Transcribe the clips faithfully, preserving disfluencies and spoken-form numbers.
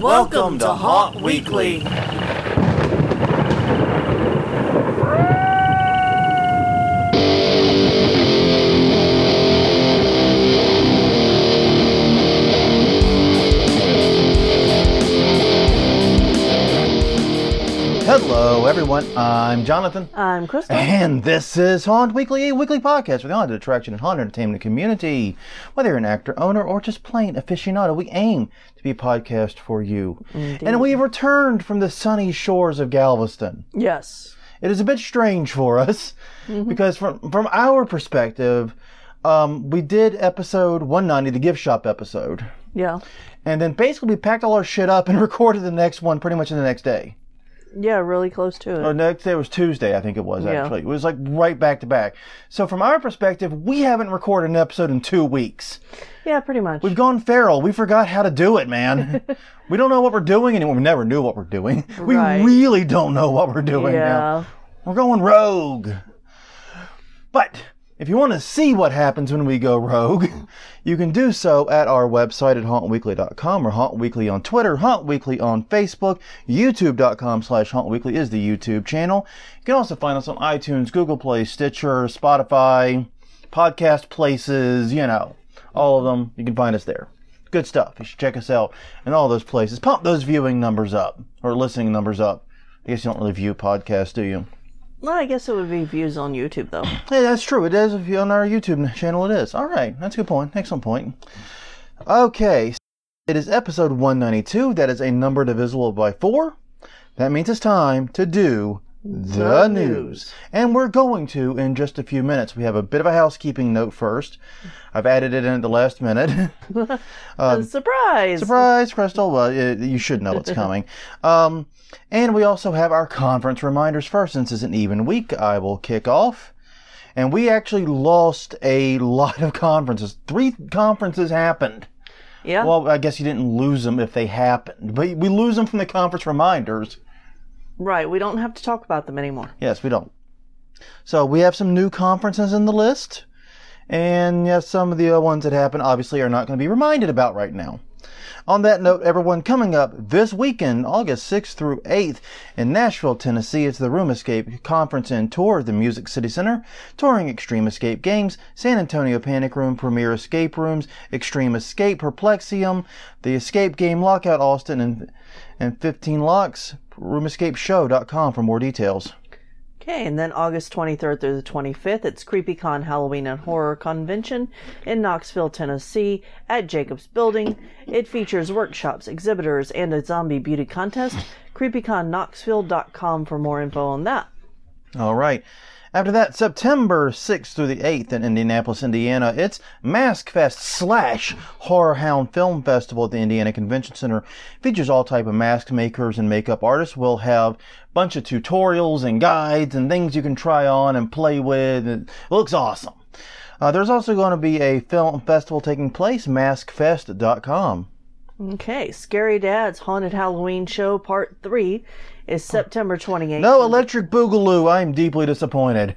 Welcome to Haunt Weekly. Hello, everyone. I'm Jonathan. I'm Crystal. And this is Haunt Weekly, a weekly podcast for the haunted attraction and haunted entertainment community. Whether you're an actor, owner, or just plain aficionado, we aim to be a podcast for you. Indeed. And we have returned from the sunny shores of Galveston. Yes. It is a bit strange for us mm-hmm. because from from our perspective, um, we did episode one ninety, the gift shop episode. Yeah. And then basically we packed all our shit up and recorded the next one pretty much in the next day. Yeah, really close to it. Or next day was Tuesday, I think it was, yeah. actually. It was like right back to back. So from our perspective, we haven't recorded an episode in two weeks. Yeah, pretty much. We've gone feral. We forgot how to do it, man. We don't know what we're doing anymore. We never knew what we're doing. We right. really don't know what we're doing yeah. now. We're going rogue. But if you want to see what happens when we go rogue, you can do so at our website at haunt weekly dot com or Haunt Weekly on Twitter, Haunt Weekly on Facebook. YouTube.com slash Haunt Weekly is the YouTube channel. You can also find us on iTunes, Google Play, Stitcher, Spotify, podcast places, you know, all of them. You can find us there. Good stuff. You should check us out in all those places. Pump those viewing numbers up, or listening numbers up. I guess you don't really view podcasts, do you? Well, I guess it would be views on YouTube, though. Hey, that's true. It is. If you're on our YouTube channel, it is. All right. That's a good point. Excellent point. Okay. It is episode one ninety-two. That is a number divisible by four. That means it's time to do the, the news. news. And we're going to in just a few minutes. We have a bit of a housekeeping note first. I've added it in at the last minute. um, surprise! Surprise, Crystal. Well, it, you should know what's coming. Um... And we also have our conference reminders first. Since it's an even week, I will kick off. And we actually lost a lot of conferences. Three conferences happened. Yeah. Well, I guess you didn't lose them if they happened. But we lose them from the conference reminders. Right. We don't have to talk about them anymore. Yes, we don't. So we have some new conferences in the list. And yes, some of the ones that happened obviously are not going to be reminded about right now. On that note, everyone, coming up this weekend, August sixth through eighth in Nashville, Tennessee, it's the Room Escape Conference and Tour at the Music City Center, touring Extreme Escape Games, San Antonio Panic Room, Premier Escape Rooms, Extreme Escape, Perplexium, the Escape Game Lockout Austin, and, and fifteen Locks, room escape show dot com for more details. Okay, and then August twenty-third through the twenty-fifth, it's CreepyCon Halloween and Horror Convention in Knoxville, Tennessee, at Jacobs Building. It features workshops, exhibitors, and a zombie beauty contest. creepy con knoxville dot com for more info on that. All right. After that, September sixth through the eighth in Indianapolis, Indiana, it's Mask Fest slash Horror Hound Film Festival at the Indiana Convention Center. Features all type of mask makers and makeup artists. We'll have a bunch of tutorials and guides and things you can try on and play with. It looks awesome. Uh, there's also going to be a film festival taking place, mask fest dot com. Okay, Scary Dad's Haunted Halloween Show Part three is September twenty-eighth. No Electric Boogaloo. I'm deeply disappointed.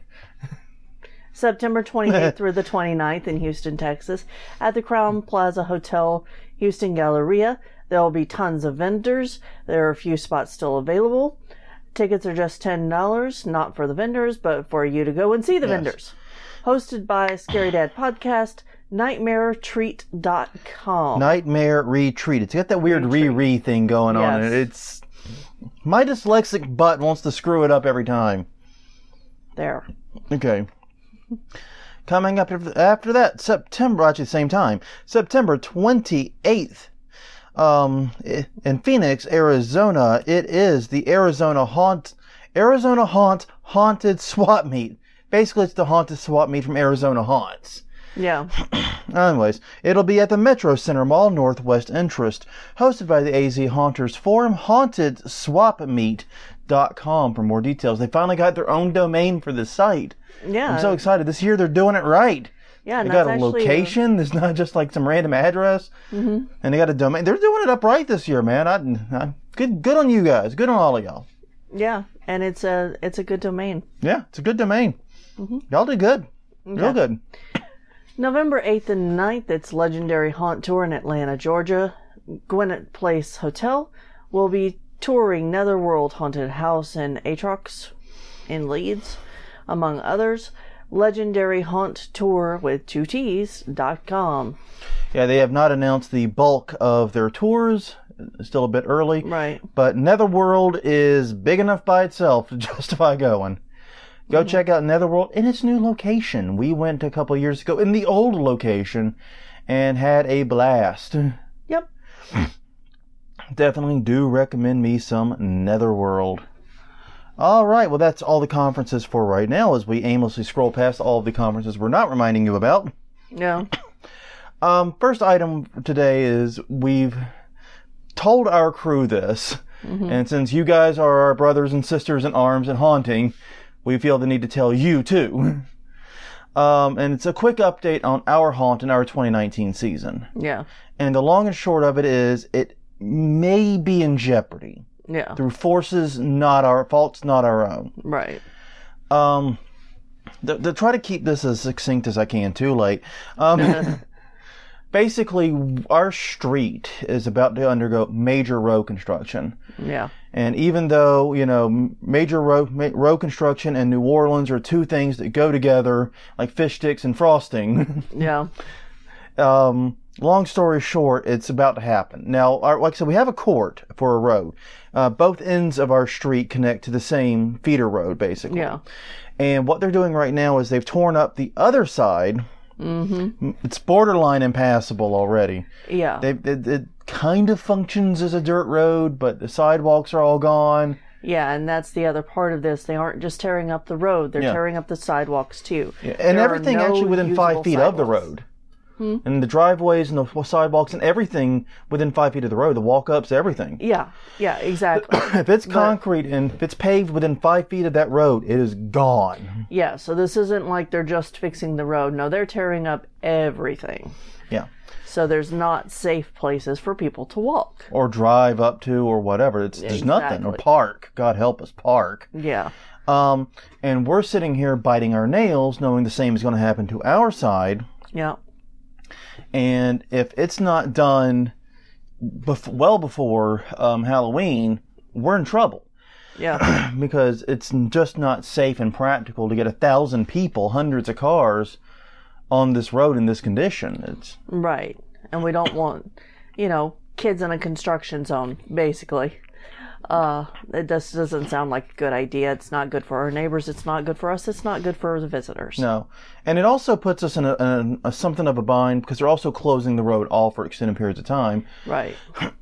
September twenty-eighth through the twenty-ninth in Houston, Texas, at the Crown Plaza Hotel, Houston Galleria. There will be tons of vendors. There are a few spots still available. Tickets are just ten dollars, not for the vendors, but for you to go and see the yes. vendors. Hosted by Scary Dad Podcast, nightmare treat dot com. Nightmare Retreat. It's got that weird re-re thing going yes. on. And it's my dyslexic butt wants to screw it up every time. There. Okay. Coming up after that, September, actually the same time, September twenty-eighth, um, in Phoenix, Arizona, it is the Arizona Haunt, Arizona Haunt Haunted Swap Meet. Basically, it's the haunted swap meet from Arizona Haunts. Yeah. Anyways, it'll be at the Metro Center Mall Northwest Interest, hosted by the A Z Haunters Forum, haunted swap meet dot com for more details. They finally got their own domain for the site. Yeah. I'm so excited. This year they're doing it right. Yeah, they got a location. A... It's not just like some random address. Mm-hmm. And they got a domain. They're doing it up right this year, man. I, I, good, good on you guys. Good on all of y'all. Yeah, and it's a it's a good domain. Yeah, it's a good domain. Mm-hmm. Y'all did good. Okay. Real good. November eighth and ninth, it's Legendary Haunt Tour in Atlanta, Georgia. Gwinnett Place Hotel will be touring Netherworld Haunted House in Atrox in Leeds, among others. Legendary Haunt Tour with two T's dot com. Yeah, they have not announced the bulk of their tours. It's still a bit early. Right. But Netherworld is big enough by itself to justify going. Go mm-hmm. check out Netherworld in its new location. We went a couple of years ago in the old location and had a blast. Yep. Definitely do recommend me some Netherworld. All right, well, that's all the conferences for right now as we aimlessly scroll past all of the conferences we're not reminding you about. Yeah. Um, first item today is we've told our crew this, mm-hmm. and since you guys are our brothers and sisters in arms and haunting, we feel the need to tell you too. Um, and it's a quick update on our haunt in our twenty nineteen season. Yeah. And the long and short of it is it may be in jeopardy. Yeah. Through forces not our faults, not our own. Right. Um, to, to try to keep this as succinct as I can, too late. Um, basically, our street is about to undergo major road construction. Yeah. And even though, you know, major road, ma- road construction and New Orleans are two things that go together like fish sticks and frosting. Yeah. um, long story short, it's about to happen. Now, our, like I said, we have a court for a road. Uh, both ends of our street connect to the same feeder road, basically. Yeah. And what they're doing right now is they've torn up the other side. Mm-hmm. It's borderline impassable already. Yeah. They, it, it kind of functions as a dirt road, but the sidewalks are all gone. Yeah, and that's the other part of this. They aren't just tearing up the road; they're yeah. tearing up the sidewalks too. Yeah. And there everything no actually within five feet sidewalks. of the road. Hmm? And the driveways and the sidewalks and everything within five feet of the road, the walk-ups, everything. Yeah, yeah, exactly. If it's But- concrete and if it's paved within five feet of that road, it is gone. Yeah, so this isn't like they're just fixing the road. No, they're tearing up everything. Yeah. So there's not safe places for people to walk. Or drive up to or whatever. It's There's nothing. Or Exactly. park. God help us, park. Yeah, Um, and we're sitting here biting our nails knowing the same is going to happen to our side. yeah, And if it's not done bef- well before um, Halloween, we're in trouble. yeah, Because it's just not safe and practical to get a thousand people, hundreds of cars on this road in this condition. It's right. And we don't want, you know, kids in a construction zone, basically. Uh, it just doesn't sound like a good idea. It's not good for our neighbors. It's not good for us. It's not good for the visitors. no. And it also puts us in a, in a, a something of a bind because they're also closing the road all for extended periods of time, Right.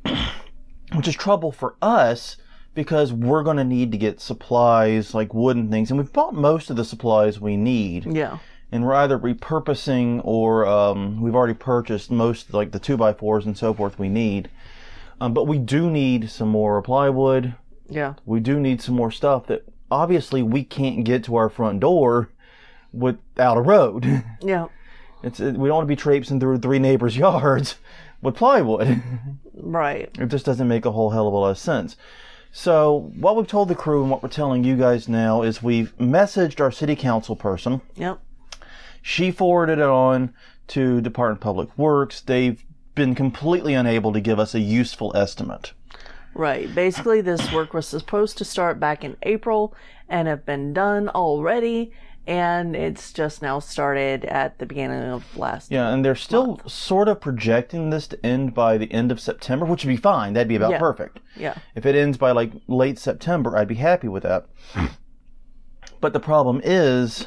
which is trouble for us because we're going to need to get supplies like wood and things. And we've bought most of the supplies we need. Yeah. And we're either repurposing or um, we've already purchased most, like the two by fours and so forth we need. Um, but we do need some more plywood. Yeah. We do need some more stuff that obviously we can't get to our front door without a road. Yeah. It's it, we don't want to be traipsing through three neighbors' yards with plywood. Right. It just doesn't make a whole hell of a lot of sense. So what we've told the crew and what we're telling you guys now is we've messaged our city council person. Yep. She forwarded it on to Department of Public Works. They've been completely unable to give us a useful estimate. Right. Basically, this work was supposed to start back in April and have been done already, and it's just now started at the beginning of last Yeah, and they're still month. sort of projecting this to end by the end of September, which would be fine. That'd be about Yeah. perfect. Yeah. If it ends by like late September, I'd be happy with that. But the problem is,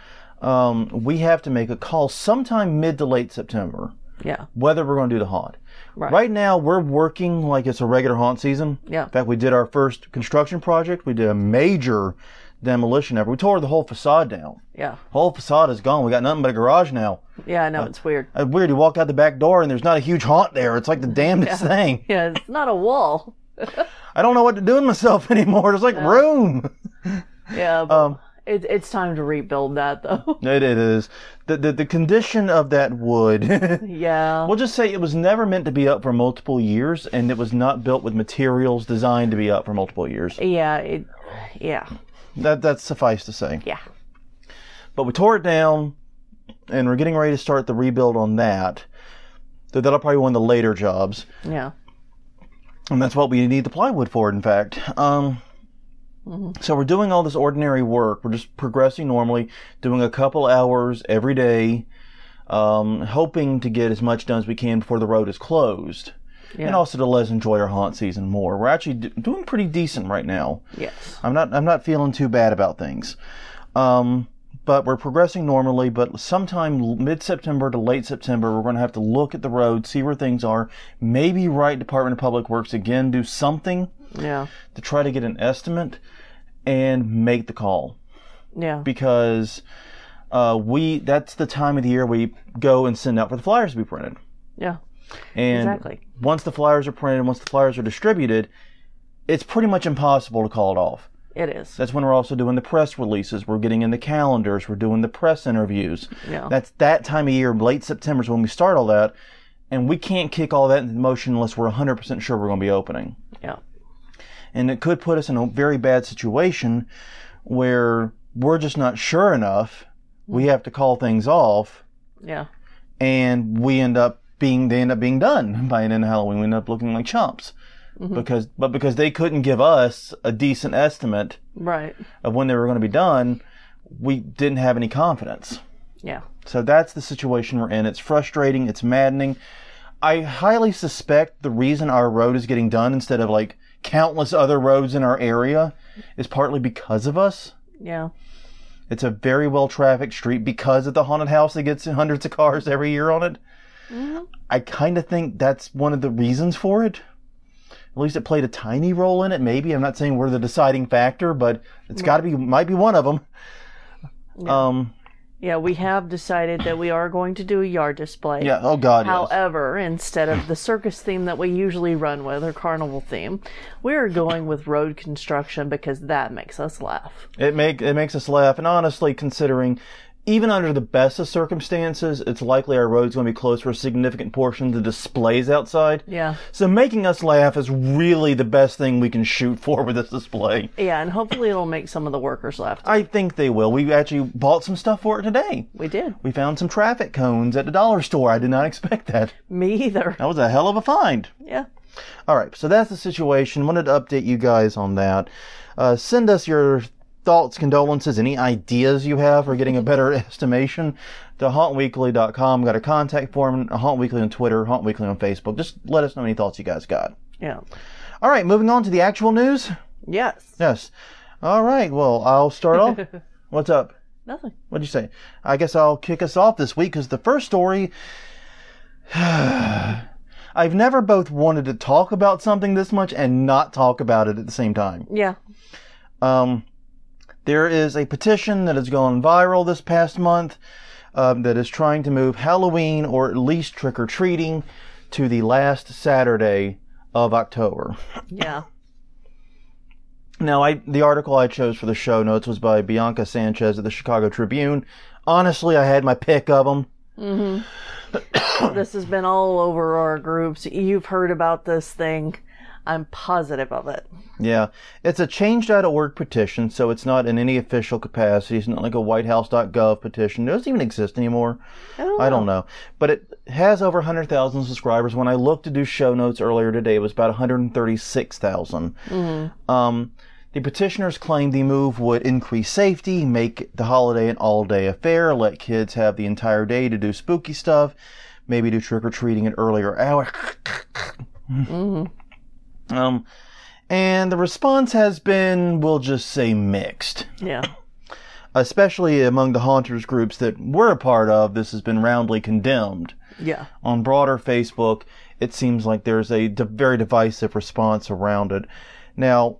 um, we have to make a call sometime mid to late September Yeah. whether we're going to do the haunt. Right. Right now, we're working like it's a regular haunt season. Yeah. In fact, we did our first construction project. We did a major demolition ever. We tore the whole facade down. Yeah. Whole facade is gone. We got nothing but a garage now. Yeah, I know. It's weird. It's weird. You walk out the back door and there's not a huge haunt there. It's like the damnedest thing. Yeah, it's not a wall. I don't know what to do with myself anymore. There's like room. Yeah, but Um, it, it's time to rebuild that, though. It, it is. The, the, the condition of that wood. Yeah. We'll just say it was never meant to be up for multiple years, and it was not built with materials designed to be up for multiple years. Yeah, it, yeah, That That's suffice to say. yeah. But we tore it down, and we're getting ready to start the rebuild on that. So that'll probably be one of the later jobs. Yeah. And that's what we need the plywood for, in fact. Um, mm-hmm. So we're doing all this ordinary work. We're just progressing normally, doing a couple hours every day, um, hoping to get as much done as we can before the road is closed. Yeah. And also to let us enjoy our haunt season more. We're actually d- doing pretty decent right now. Yes. I'm not, I'm not feeling too bad about things. Um, but we're progressing normally, but sometime mid-September to late September, we're going to have to look at the road, see where things are, maybe write Department of Public Works again, do something yeah. to try to get an estimate and make the call. Yeah. Because uh, we that's the time of the year we go and send out for the flyers to be printed. Yeah. And exactly. once the flyers are printed, once the flyers are distributed, it's pretty much impossible to call it off. It is. That's when we're also doing the press releases. We're getting in the calendars. We're doing the press interviews. Yeah. That's that time of year, late September is when we start all that. And we can't kick all that into motion unless we're one hundred percent sure we're going to be opening. Yeah. And it could put us in a very bad situation where we're just not sure enough. We have to call things off. Yeah. And we end up being, they end up being done by an end of Halloween. We end up looking like chumps. Mm-hmm. Because, but because they couldn't give us a decent estimate right. of when they were going to be done, we didn't have any confidence. Yeah. So that's the situation we're in. It's frustrating. It's maddening. I highly suspect the reason our road is getting done instead of like countless other roads in our area is partly because of us. Yeah. It's a very well-trafficked street because of the haunted house that gets hundreds of cars every year on it. Mm-hmm. I kind of think that's one of the reasons for it. At least it played a tiny role in it, maybe. I'm not saying we're the deciding factor, but it's got to be, might be one of them. Yeah. Um, yeah, we have decided that we are going to do a yard display. Yeah, oh God, However, yes. instead of the circus theme that we usually run with, or carnival theme, we're going with road construction because that makes us laugh. It make it makes us laugh, and honestly, considering even under the best of circumstances, it's likely our road's going to be closed for a significant portion of the displays outside. Yeah. So making us laugh is really the best thing we can shoot for with this display. Yeah, and hopefully it'll make some of the workers laugh. I think they will. We actually bought some stuff for it today. We did. We found some traffic cones at the dollar store. I did not expect that. Me either. That was a hell of a find. Yeah. All right, so that's the situation. Wanted to update you guys on that. Uh, send us your thoughts, condolences, any ideas you have for getting a better estimation to haunt weekly dot com. Got a contact form, Haunt Weekly on Twitter, Haunt Weekly on Facebook. Just let us know any thoughts you guys got. Yeah. All right, moving on to the actual news. Yes. Yes. All right, well, I'll start off. What's up? Nothing. What'd you say? I guess I'll kick us off this week because the first story... I've never both wanted to talk about something this much and not talk about it at the same time. Yeah. Um... There is a petition that has gone viral this past month um, that is trying to move Halloween, or at least trick-or-treating, to the last Saturday of October. Yeah. Now, I the article I chose for the show notes was by Bianca Sanchez at the Chicago Tribune. Honestly, I had my pick of them. Mm-hmm. This has been all over our groups. You've heard about this thing. I'm positive of it. Yeah. It's a change dot org petition, so it's not in any official capacity. It's not like a white house dot gov petition. It doesn't even exist anymore. I don't know. I don't know. But it has over one hundred thousand subscribers. When I looked to do show notes earlier today, it was about one hundred thirty-six thousand. Mm-hmm. Um, the petitioners claim the move would increase safety, make the holiday an all-day affair, let kids have the entire day to do spooky stuff, maybe do trick-or-treating at earlier hours. Mm-hmm. Um, and the response has been, we'll just say, mixed. Yeah. Especially among the haunters groups that we're a part of, this has been roundly condemned. Yeah. On broader Facebook, it seems like there's a d- very divisive response around it. Now,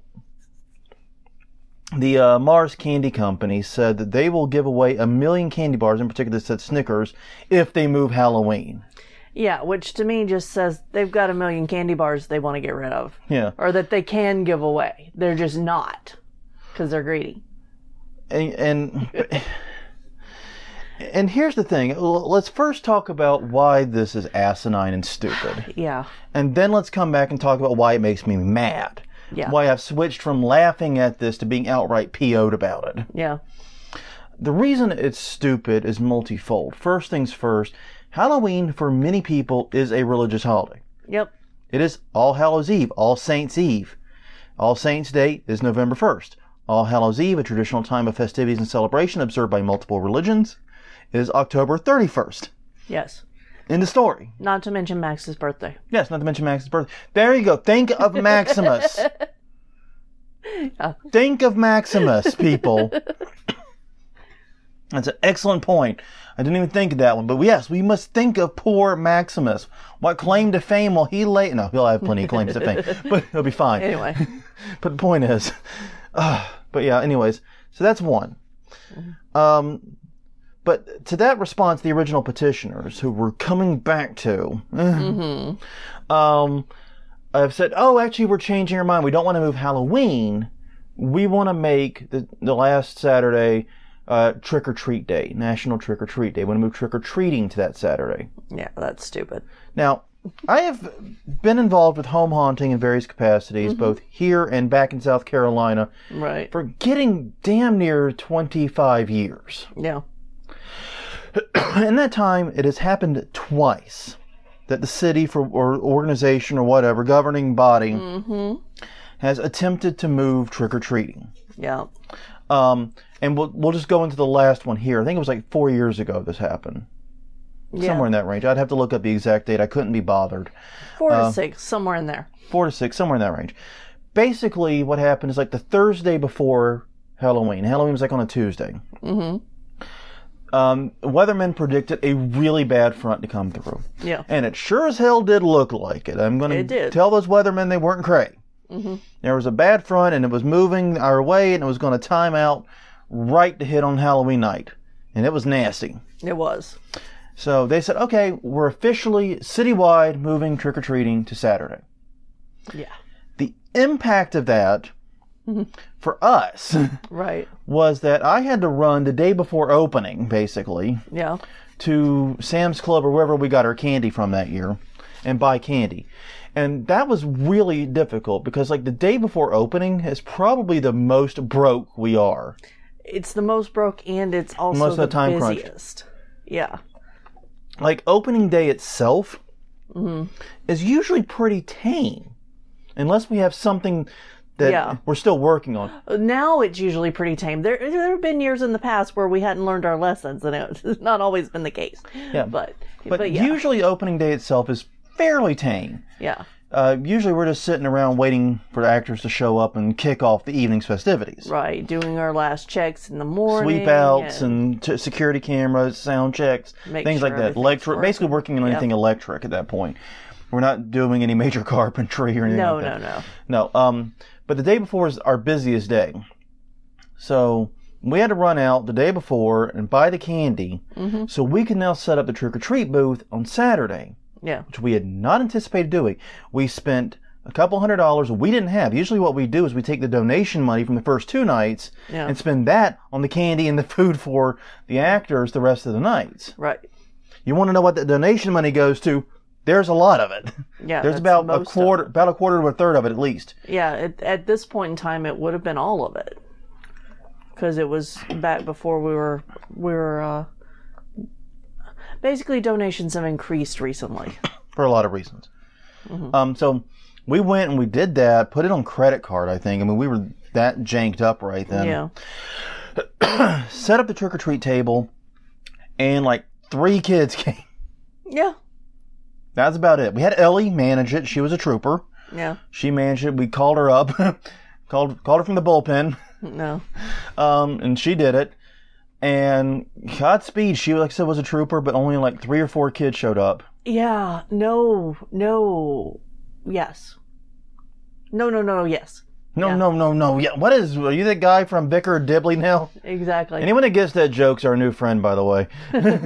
the uh, Mars Candy Company said that they will give away a million candy bars, in particular said Snickers, if they move Halloween. Yeah, which to me just says they've got a million candy bars they want to get rid of. Yeah. Or that they can give away. They're just not. Because they're greedy. And, and, and here's the thing. Let's first talk about why this is asinine and stupid. Yeah. And then let's come back and talk about why it makes me mad. Yeah. Why I've switched from laughing at this to being outright P O'd about it. Yeah. The reason it's stupid is multifold. First things first, Halloween for many people is a religious holiday. Yep. It is All Hallows Eve, All Saints Eve. All Saints Day is November first. All Hallows Eve, a traditional time of festivities and celebration observed by multiple religions, is October thirty-first. Yes. In the story. Not to mention Max's birthday. Yes, not to mention Max's birthday. There you go. Think of Maximus. Yeah. Think of Maximus, people. That's an excellent point. I didn't even think of that one. But yes, we must think of poor Maximus. What claim to fame will he lay? No, he'll have plenty of claims to fame. But he'll be fine. Anyway. But the point is... Uh, but yeah, anyways. So that's one. Um... But to that response, the original petitioners who were coming back to, mm-hmm. um, have said, oh, actually, we're changing our mind. We don't want to move Halloween. We want to make the, the last Saturday uh, Trick-or-Treat Day, National Trick-or-Treat Day. We want to move trick-or-treating to that Saturday. Yeah, that's stupid. Now, I have been involved with home haunting in various capacities, mm-hmm. both here and back in South Carolina, right. for getting damn near twenty-five years. Yeah. In that time, it has happened twice that the city for or organization or whatever, governing body, mm-hmm. has attempted to move trick-or-treating. Yeah. Um, and we'll we'll just go into the last one here. I think it was like four years ago this happened. Yeah. Somewhere in that range. I'd have to look up the exact date. I couldn't be bothered. Four to uh, six, somewhere in there. Four to six, somewhere in that range. Basically, what happened is like the Thursday before Halloween. Halloween was like on a Tuesday. Mm-hmm. Um, weathermen predicted a really bad front to come through. Yeah. And it sure as hell did look like it. I'm going to tell those weathermen they weren't cray. Mm-hmm. There was a bad front and it was moving our way and it was going to time out right to hit on Halloween night. And it was nasty. It was. So they said, okay, we're officially citywide moving trick-or-treating to Saturday. Yeah. The impact of that... Mm-hmm. For us, right, was that I had to run the day before opening, basically, yeah, to Sam's Club or wherever we got our candy from that year, and buy candy. And that was really difficult because, like, the day before opening is probably the most broke we are. It's the most broke, and it's also most of the, the time busiest. Crunched. Yeah. Like, opening day itself mm-hmm. is usually pretty tame, unless we have something that yeah. we're still working on. Now it's usually pretty tame. There there have been years in the past where we hadn't learned our lessons, and it's not always been the case. Yeah. But, but, but yeah. usually opening day itself is fairly tame. Yeah. Uh, usually we're just sitting around waiting for the actors to show up and kick off the evening's festivities. Right. Doing our last checks in the morning. Sweep outs and, and t- security cameras, sound checks, things sure like that. Electric, basically working on anything yep. electric at that point. We're not doing any major carpentry or anything no, like that. No, no, no. No. Um, but the day before is our busiest day. So we had to run out the day before and buy the candy mm-hmm. so we can now set up the trick-or-treat booth on Saturday. Yeah. Which we had not anticipated doing. We spent a couple hundred dollars we didn't have. Usually what we do is we take the donation money from the first two nights yeah. and spend that on the candy and the food for the actors the rest of the nights. Right. You want to know what the donation money goes to? There's a lot of it. Yeah, there's about a quarter, about a quarter to a third of it at least. Yeah, at, at this point in time, it would have been all of it, because it was back before we were we were. Uh, basically, donations have increased recently for a lot of reasons. Mm-hmm. Um, so we went and we did that. Put it on credit card, I think. I mean, we were that janked up right then. Yeah. Set up the trick or treat table, and like three kids came. Yeah. That's about it. We had Ellie manage it. She was a trooper. Yeah. She managed it. We called her up. called called her from the bullpen. No. Um, and she did it. And Godspeed, she, like I said, was a trooper, but only like three or four kids showed up. Yeah. No. No. Yes. No, no, no, yes. No, yeah. no, no, no. Yeah. What is, are you the guy from Vicar Dibley now? Exactly. Anyone that gets that joke's our new friend, by the way.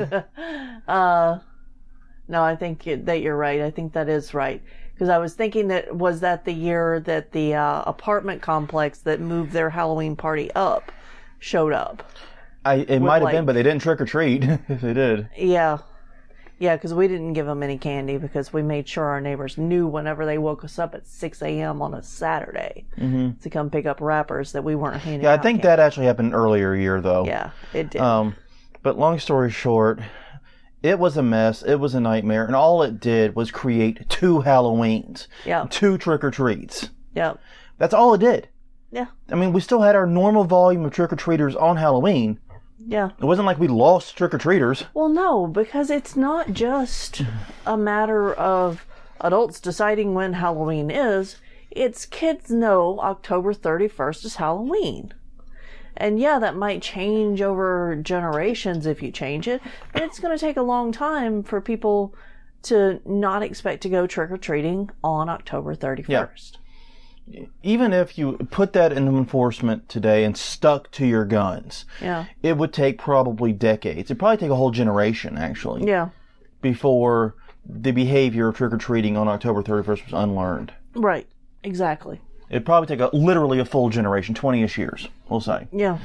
uh... No, I think that you're right. I think that is right. Because I was thinking that, was that the year that the uh, apartment complex that moved their Halloween party up showed up? I It might have like, been, but they didn't trick or treat if they did. Yeah. Yeah, because we didn't give them any candy because we made sure our neighbors knew whenever they woke us up at six a.m. on a Saturday mm-hmm. to come pick up wrappers that we weren't handing Yeah, I out think candy. that actually happened earlier year, though. Yeah, it did. Um, but long story short... It was a mess. It was a nightmare. And all it did was create two Halloweens. Yeah. Two trick-or-treats. Yeah. That's all it did. Yeah. I mean, we still had our normal volume of trick-or-treaters on Halloween. Yeah. It wasn't like we lost trick-or-treaters. Well, no, because it's not just a matter of adults deciding when Halloween is. It's kids know October thirty-first is Halloween. And yeah, that might change over generations if you change it, but it's going to take a long time for people to not expect to go trick-or-treating on October thirty-first. Yeah. Even if you put that into enforcement today and stuck to your guns, Yeah. it would take probably decades. It'd probably take a whole generation, actually, Yeah. before the behavior of trick-or-treating on October thirty-first was unlearned. Right. Exactly. It'd probably take a, literally a full generation, twenty-ish years, we'll say. Yeah.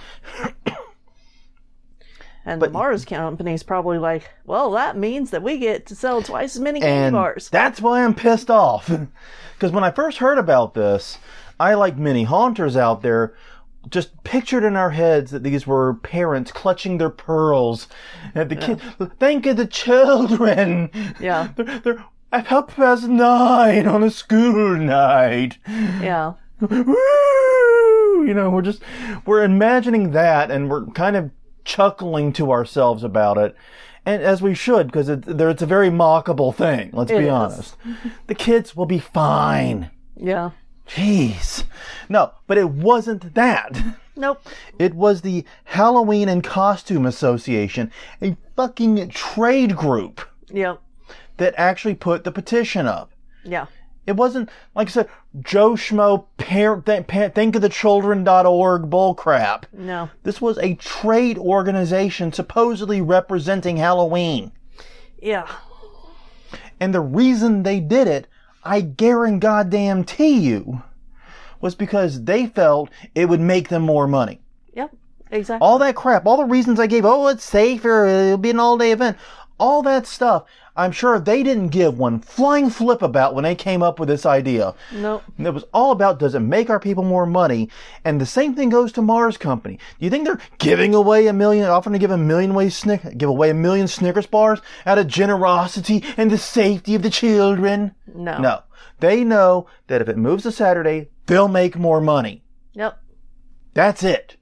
And But- the Mars company's probably like, well, that means that we get to sell twice as many candy And bars. that's why I'm pissed off. Because when I first heard about this, I, like many haunters out there, just pictured in our heads that these were parents clutching their pearls. And the kids, think of the children. Yeah. They're, they're at half past nine on a school night. Yeah. Woo! You know, we're just, we're imagining that and we're kind of chuckling to ourselves about it. And as we should, because it, there, it's a very mockable thing, let's It be is. honest. The kids will be fine. Yeah. Jeez. No, but it wasn't that. Nope. It was the Halloween and Costume Association, a fucking trade group Yep. that actually put the petition up. Yeah. It wasn't, like I said, Joe Schmo, parent, th- pa- think of the children dot org bullcrap. No. This was a trade organization supposedly representing Halloween. Yeah. And the reason they did it, I guarantee you, was because they felt it would make them more money. Yep. Exactly. All that crap, all the reasons I gave, oh, it's safer, it'll be an all-day event, all that stuff, I'm sure they didn't give one flying flip about when they came up with this idea. Nope. It was all about, does it make our people more money? And the same thing goes to Mars Company. Do you think they're giving away a million, offering to give a million away Snick, give away a million Snickers bars out of generosity and the safety of the children? No. No. They know that if it moves to Saturday, they'll make more money. Yep. That's it.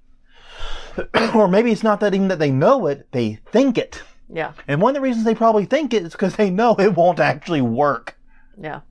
Or maybe it's not that even that they know it, they think it. Yeah. And one of the reasons they probably think it is because they know it won't actually work. Yeah.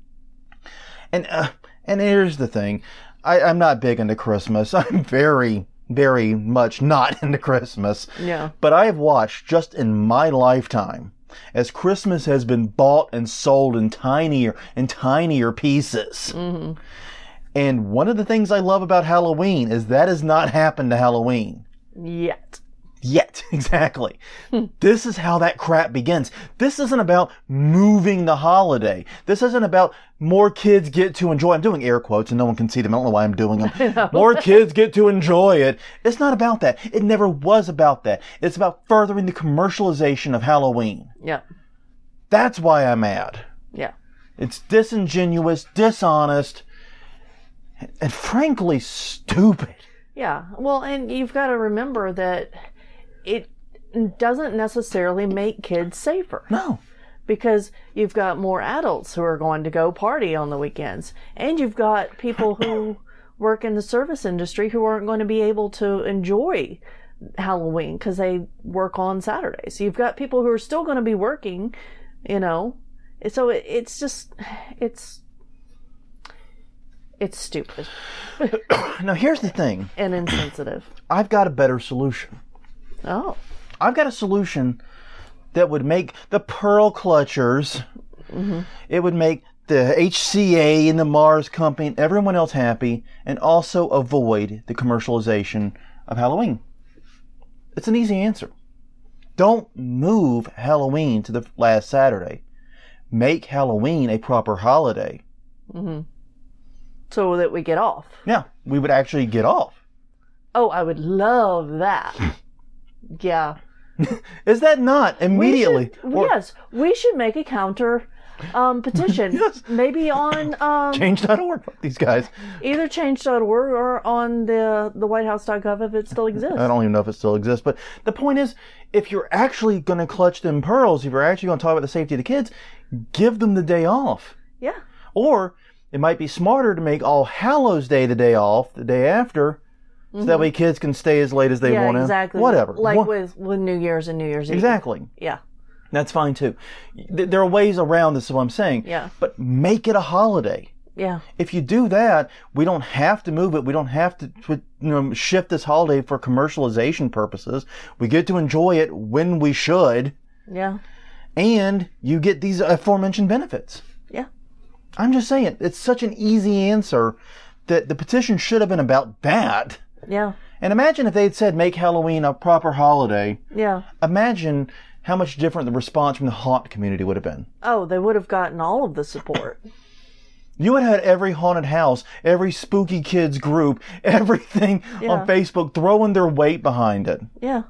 And uh, and here's the thing. I, I'm not big into Christmas. I'm very, very much not into Christmas. Yeah. But I have watched just in my lifetime as Christmas has been bought and sold in tinier and tinier pieces. Mm-hmm. And one of the things I love about Halloween is that has not happened to Halloween. Yet. Yet, exactly. This is how that crap begins. This isn't about moving the holiday. This isn't about more kids get to enjoy. I'm doing air quotes and no one can see them. I don't know why I'm doing them. More kids get to enjoy it. It's not about that. It never was about that. It's about furthering the commercialization of Halloween. Yep. That's why I'm mad. Yeah. It's disingenuous, dishonest, and frankly stupid. Yeah. Well, and you've got to remember that it doesn't necessarily make kids safer. No. Because you've got more adults who are going to go party on the weekends. And you've got people who work in the service industry who aren't going to be able to enjoy Halloween because they work on Saturdays. You've got people who are still going to be working, you know. So it, it's just, it's, it's stupid Now here's the thing. and insensitive. I've got a better solution. Oh. I've got a solution that would make the Pearl Clutchers, Mm-hmm. it would make the H C A and the Mars Company and everyone else happy, and also avoid the commercialization of Halloween. It's an easy answer. Don't move Halloween to the last Saturday. Make Halloween a proper holiday. Mm-hmm. So that we get off. Yeah, we would actually get off. Oh, I would love that. Yeah. Is that not immediately? We should, or- yes, we should make a counter Um, petition. Yes. Maybe on um, Change dot org. Fuck these guys. either change dot org or on the the white house dot gov if it still exists. I don't even know if it still exists. But the point is, if you're actually going to clutch them pearls, if you're actually going to talk about the safety of the kids, give them the day off. Yeah. Or it might be smarter to make All Hallows Day the day off, the day after, so that way kids can stay as late as they Yeah, want to. exactly. Whatever. Like What- with, with New Year's and New Year's Eve. Exactly. Yeah. That's fine too. Th- There are ways around this, is what I'm saying. Yeah. But make it a holiday. Yeah. If you do that, we don't have to move it. We don't have to, you know, shift this holiday for commercialization purposes. We get to enjoy it when we should, Yeah. and you get these aforementioned benefits. Yeah. I'm just saying, it's such an easy answer that the petition should have been about that. Yeah. And imagine if they'd said make Halloween a proper holiday. Yeah. Imagine how much different the response from the haunt community would have been. Oh, they would have gotten all of the support. You would have had every haunted house, every spooky kids group, everything Yeah. on Facebook throwing their weight behind it. Yeah.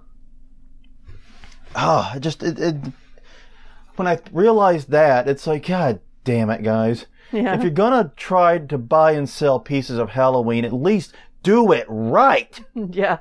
Ah, it just, it, it, when I realized that, it's like, God damn it, guys. Yeah. If you're gonna try to buy and sell pieces of Halloween, at least do it right. Yeah.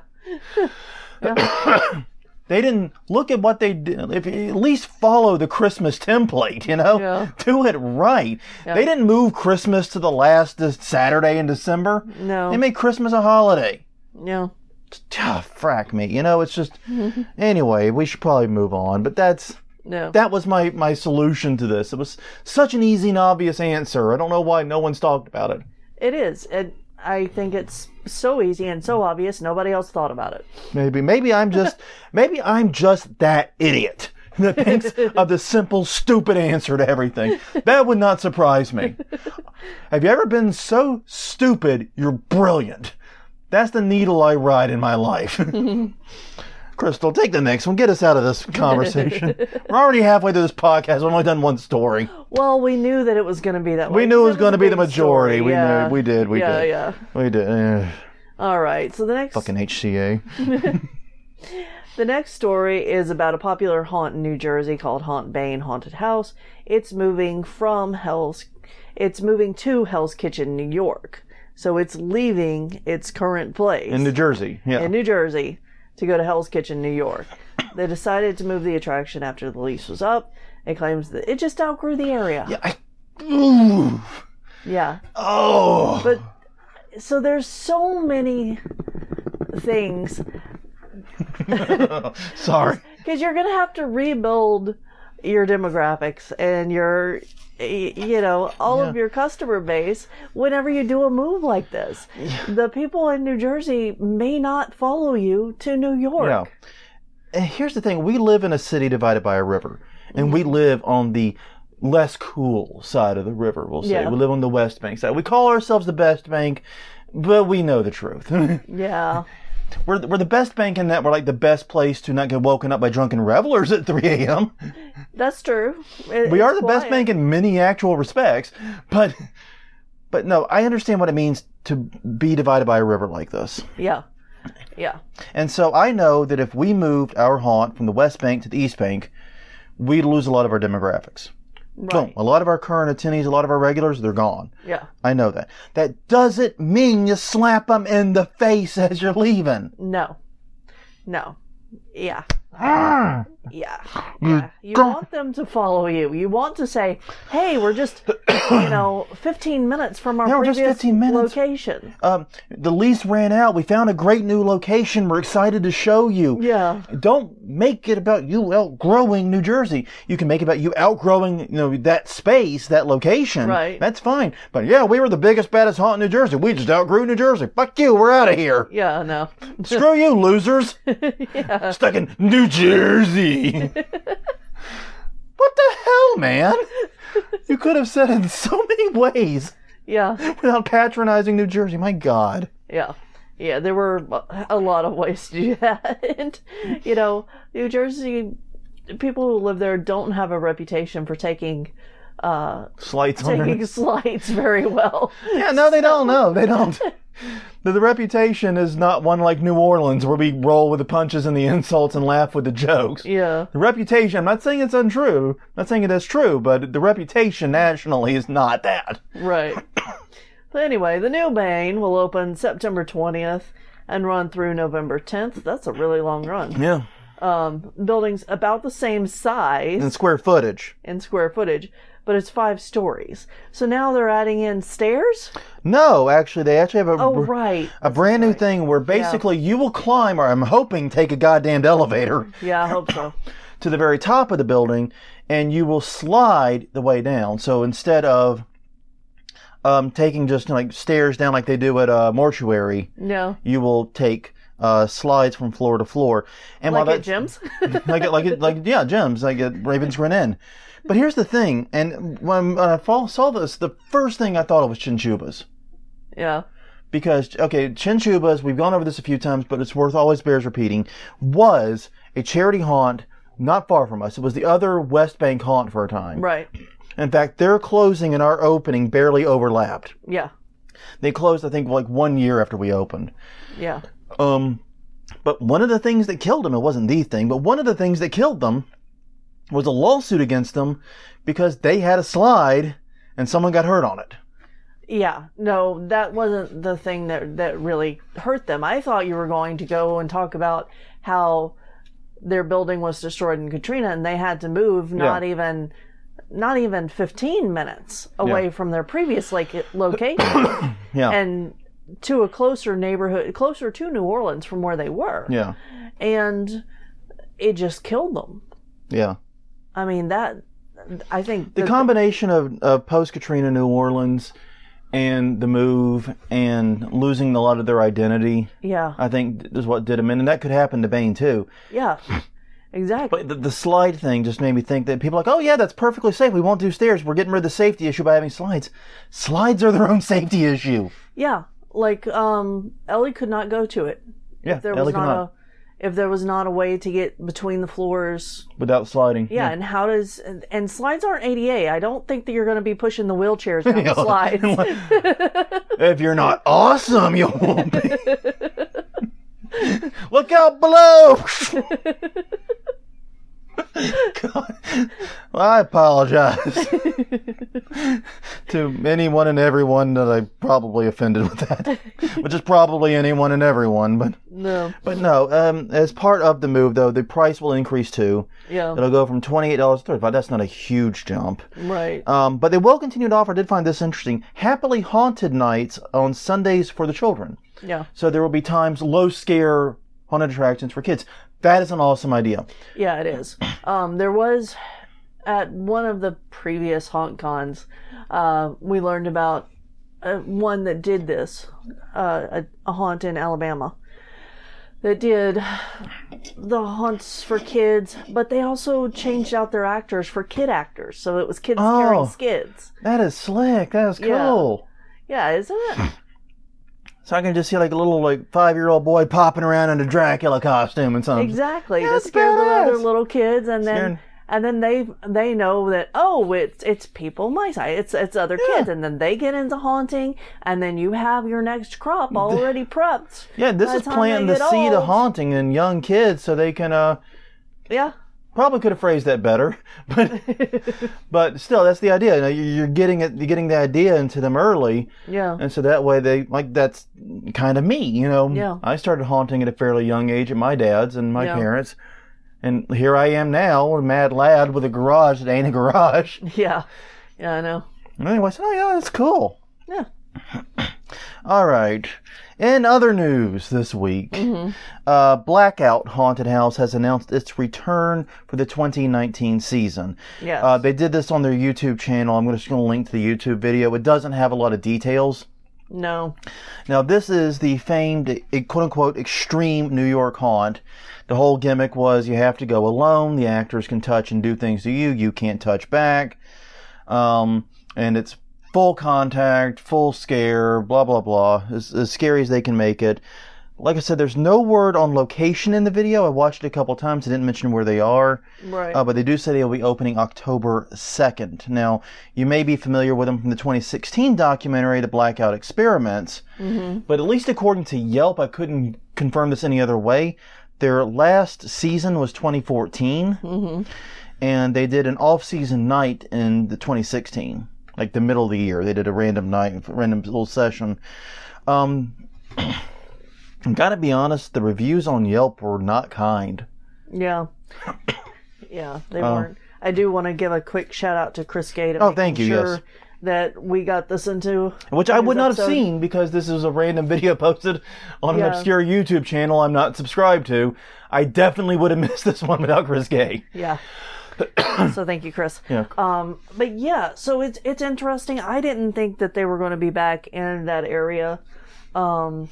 They didn't look at what they did. If you at least follow the Christmas template, you know, Yeah. do it right. Yeah. They didn't move Christmas to the last uh, Saturday in December. No. They made Christmas a holiday. Yeah. Ah, frack me. You know, it's just, anyway, we should probably move on, but that's, No. that was my, my solution to this. It was such an easy and obvious answer. I don't know why no one's talked about it. It is. It, I think it's so easy and so obvious. Nobody else thought about it. Maybe, maybe I'm just, maybe I'm just that idiot that thinks of the simple, stupid answer to everything. That would not surprise me. Have you ever been so stupid you're brilliant? That's the needle I ride in my life. Crystal, take the next one. Get us out of this conversation. We're already halfway through this podcast. We've only done one story. Well, we knew that it was going to be that way. We knew it was a going to be the big majority. story. We yeah. knew. We did. We yeah, did. Yeah, We did. Eh, All right. So the next fucking H C A. the next story is about a popular haunt in New Jersey called Haunt Bane Haunted House. It's moving from Hell's it's moving to Hell's Kitchen, New York. So it's leaving its current place In New Jersey. Yeah. in New Jersey to go to Hell's Kitchen, New York. They decided to move the attraction after the lease was up. It claims that it just outgrew the area. yeah. I, ooh. Yeah. Oh. But so there's so many things Sorry. because you're gonna have to rebuild your demographics and your y- you know all of Yeah. your customer base whenever you do a move like this. The people in New Jersey may not follow you to New York. Yeah. And here's the thing. We live in a city divided by a river. And we live on the less cool side of the river, we'll say. Yeah. We live on the West Bank side. We call ourselves the best bank, but we know the truth. Yeah. we're, we're the best bank in that we're like the best place to not get woken up by drunken revelers at three a.m. That's true. It- We are it's the best quiet. bank in many actual respects, but but no, I understand what it means to be divided by a river like this. Yeah. Yeah. And so I know that if we moved our haunt from the West Bank to the East Bank, we'd lose a lot of our demographics. Boom. Right. A lot of our current attendees, a lot of our regulars, they're gone. Yeah. I know that. That doesn't mean you slap them in the face as you're leaving. No. No. Yeah. Ah, Yeah. Yeah. You want them to follow you. You want to say, hey, we're just, you know, fifteen minutes from our Yeah, we're just previous fifteen minutes. location. um, the lease ran out. We found a great new location. We're excited to show you. Yeah. Don't make it about you outgrowing New Jersey. You can make it about you outgrowing, you know, that space, that location. Right. That's fine. But yeah, we were the biggest, baddest haunt in New Jersey. We just outgrew New Jersey. Fuck you. We're out of here. Yeah, no. Screw you, losers. Stuck in New Jersey. What the hell, man? You could have said it in so many ways Yeah. without patronizing New Jersey. My God. Yeah. Yeah, there were a lot of ways to do that. And, you know, New Jersey, people who live there don't have a reputation for taking uh, Slights on taking her. slights very well. Yeah, no, they don't. No, they don't. The, the reputation is not one like New Orleans where we roll with the punches and the insults and laugh with the jokes. Yeah. The reputation, I'm not saying it's untrue, I'm not saying it is true, but the reputation nationally is not that. Right. But anyway, the new Bane will open September twentieth and run through November tenth. That's a really long run. Yeah. Um, building's about the same size In square footage. in square footage, but it's five stories. So now they're adding in stairs? No, actually, they actually have a, Oh, br- right. a brand new thing where basically you will climb, or I'm hoping take a goddamn elevator Yeah, I hope so. to the very top of the building, and you will slide the way down. So instead of um, taking just like stairs down like they do at a mortuary, No. you will take uh, slides from floor to floor. And Like while at that- gyms? like it, like it, like yeah, gyms, like at Ravens Grin Inn. But here's the thing, and when, when I fall, saw this, the first thing I thought of was Chinchubas. Yeah. Because, okay, Chinchubas, we've gone over this a few times, but it's worth always bears repeating, was a charity haunt not far from us. It was the other West Bank haunt for a time. Right. In fact, their closing and our opening barely overlapped. Yeah. They closed, I think, like one year after we opened. Yeah. Um, but one of the things that killed them, it wasn't the thing, but one of the things that killed them was a lawsuit against them because they had a slide and someone got hurt on it. Yeah, no, that wasn't the thing that that really hurt them. I thought you were going to go and talk about how their building was destroyed in Katrina and they had to move not Yeah. even not even fifteen minutes away Yeah. from their previous like location Yeah. and to a closer neighborhood, closer to New Orleans from where they were. yeah. And it just killed them. Yeah. I mean, that I think The that- combination of, of post-Katrina New Orleans and the move and losing a lot of their identity, yeah, I think is what did them in. And that could happen to Bane too. yeah. Exactly. But the, the slide thing just made me think that people are like, oh yeah, that's perfectly safe. We won't do stairs. We're getting rid of the safety issue by having slides. Slides are their own safety issue. Yeah, like um, Ellie could not go to it. Yeah, if there Ellie was could not, not. a if there was not a way to get between the floors. Without sliding. Yeah, and how does and, and slides aren't A D A. I don't think that you're going to be pushing the wheelchairs down the slides. If you're not awesome, you won't be. Look out below! God. Well, I apologize to anyone and everyone that I probably offended with that, which is probably anyone and everyone. But No. but no, um, as part of the move, though, the price will increase too. Yeah. It'll go from twenty-eight dollars to thirty-five dollars. That's not a huge jump. Right. Um, but they will continue to offer, I did find this interesting, happily haunted nights on Sundays for the children. Yeah. So there will be times low scare haunted attractions for kids. That is an awesome idea. Yeah, it is. Um, there was at one of the previous haunt cons, uh, we learned about uh, one that did this, uh, a, a haunt in Alabama that did the haunts for kids, but they also changed out their actors for kid actors, so it was kids Oh. carrying skids. That is slick. That is Yeah. cool. Yeah, isn't it? So I can just see like a little like five-year-old boy popping around in a Dracula costume and something. Exactly. Yeah, to that's scare the badass. other little kids, and then Scaring- and then they they know that oh it's it's people my size, it's it's other Yeah. kids, and then they get into haunting, and then you have your next crop already prepped. Yeah, this By is the time planting they the get seed of old. haunting in young kids so they can, uh, Yeah, probably could have phrased that better, but but still, that's the idea. You know, you're getting it, you're getting the idea into them early, yeah, and so that way they like that's kind of me. You know, Yeah. I started haunting at a fairly young age at my dad's and my Yeah. parents, and here I am now, a mad lad with a garage that ain't a garage. yeah, yeah. I know. Anyway, so oh yeah, that's cool. Yeah, All right. In other news this week, Mm-hmm. uh, Blackout Haunted House has announced its return for the twenty nineteen season. Yes. Uh, they did this on their YouTube channel. I'm just going to link to the YouTube video. It doesn't have a lot of details. no, Now, this is the famed, eh, quote-unquote, extreme New York haunt. The whole gimmick was you have to go alone. The actors can touch and do things to you. You can't touch back. Um, and it's full contact, full scare, blah, blah, blah. As, as scary as they can make it. like I said, there's no word on location in the video. I watched it a couple times. They didn't mention where they are. Right. Uh, but they do say they'll be opening October second. Now, you may be familiar with them from the twenty sixteen documentary, The Blackout Experiments. Mm-hmm. But at least according to Yelp, I couldn't confirm this any other way. Their last season was twenty fourteen. Mm-hmm. And they did an off-season night in the twenty sixteen. Like the middle of the year. They did a random night, random little session. Um... Gotta be honest, the reviews on Yelp were not kind. Yeah. Yeah, they Uh, weren't. I do want to give a quick shout out to Chris Gay to Oh, making thank you, sure yes. that we got this into Which I would his not have episode. seen because this is a random video posted on an Yeah. obscure YouTube channel I'm not subscribed to. I definitely would have missed this one without Chris Gay. Yeah. So thank you, Chris. Yeah. Um, but yeah, so it's it's interesting. I didn't think that they were going to be back in that area. Um,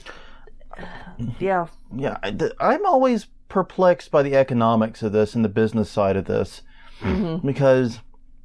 yeah. Yeah, I, th- I'm always perplexed by the economics of this and the business side of this. Mm-hmm. Because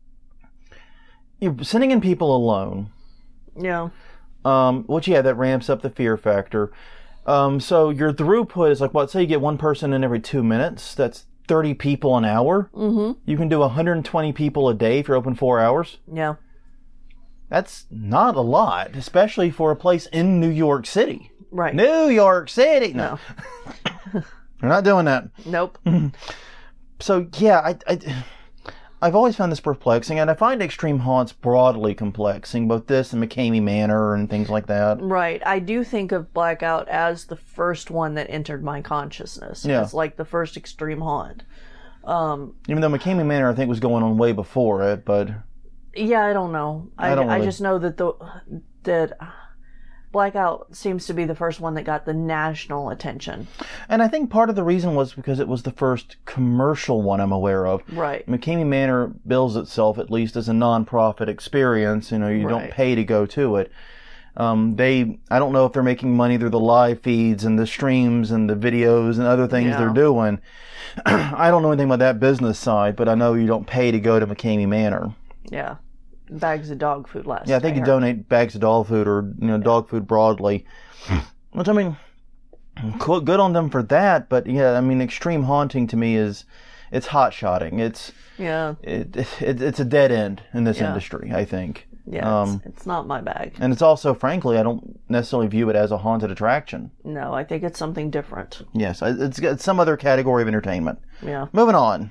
you're sending in people alone. Yeah. Um, which, yeah, that ramps up the fear factor. Um, so your throughput is like, what, say you get one person in every two minutes? That's thirty people an hour. Mm-hmm. You can do one hundred twenty people a day if you're open four hours. Yeah. That's not a lot, especially for a place in New York City. Right. New York City! No. No. We're not doing that. Nope. So, yeah, I, I, I've always found this perplexing, and I find Extreme Haunts broadly complexing, both this and McCamey Manor and things like that. Right. I do think of Blackout as the first one that entered my consciousness. Yeah. It's like the first extreme haunt. Um, Even though McCamey Manor, I think, was going on way before it, but... yeah, I don't know. I, I don't I really- just know that the that Blackout seems to be the first one that got the national attention. And I think part of the reason was because it was the first commercial one I'm aware of. Right. McCamey Manor bills itself, at least, as a non-profit experience. You know, you Right. don't pay to go to it. Um, they, I don't know if they're making money through the live feeds and the streams and the videos and other things Yeah. they're doing. I don't know anything about that business side, but I know you don't pay to go to McCamey Manor. Yeah. Bags of dog food last. Yeah, I think you heard. donate bags of dog food or, you know, dog food broadly. Which, I mean, cool, good on them for that, but yeah, I mean, extreme haunting to me is, it's hot-shotting. It's, Yeah. it, it, it's a dead end in this Yeah. industry, I think. Yeah. Um, it's, it's not my bag. and it's also, frankly, I don't necessarily view it as a haunted attraction. No, I think it's something different. Yes, it's, it's some other category of entertainment. Yeah. Moving on.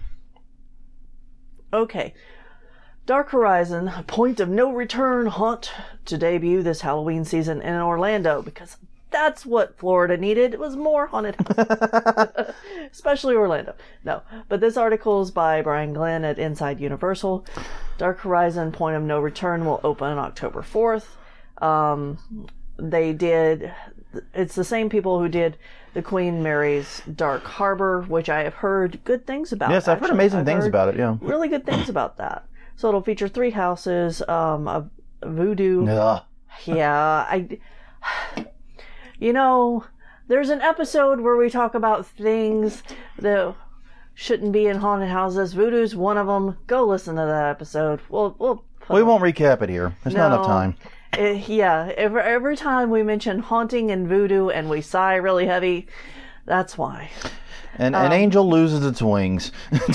Okay. Dark Horizon, Point of No Return haunt to debut this Halloween season in Orlando, because that's what Florida needed. It was more haunted houses. Especially Orlando. No. But this article is by Brian Glenn at Inside Universal. Dark Horizon, Point of No Return will open on October fourth. Um, they did... It's the same people who did the Queen Mary's Dark Harbor, which I have heard good things about. Yes, I've heard actually. amazing I've things heard about it, yeah. Really good things about that. So it'll feature three houses, um, a voodoo. Ugh. Yeah, I... You know, there's an episode where we talk about things that shouldn't be in haunted houses. Voodoo's one of them. Go listen to that episode. We'll, we'll put We won't recap it here. There's not enough No. time. Eh, yeah, every, every time we mention haunting and voodoo and we sigh really heavy, that's why. And Um, an angel loses its wings.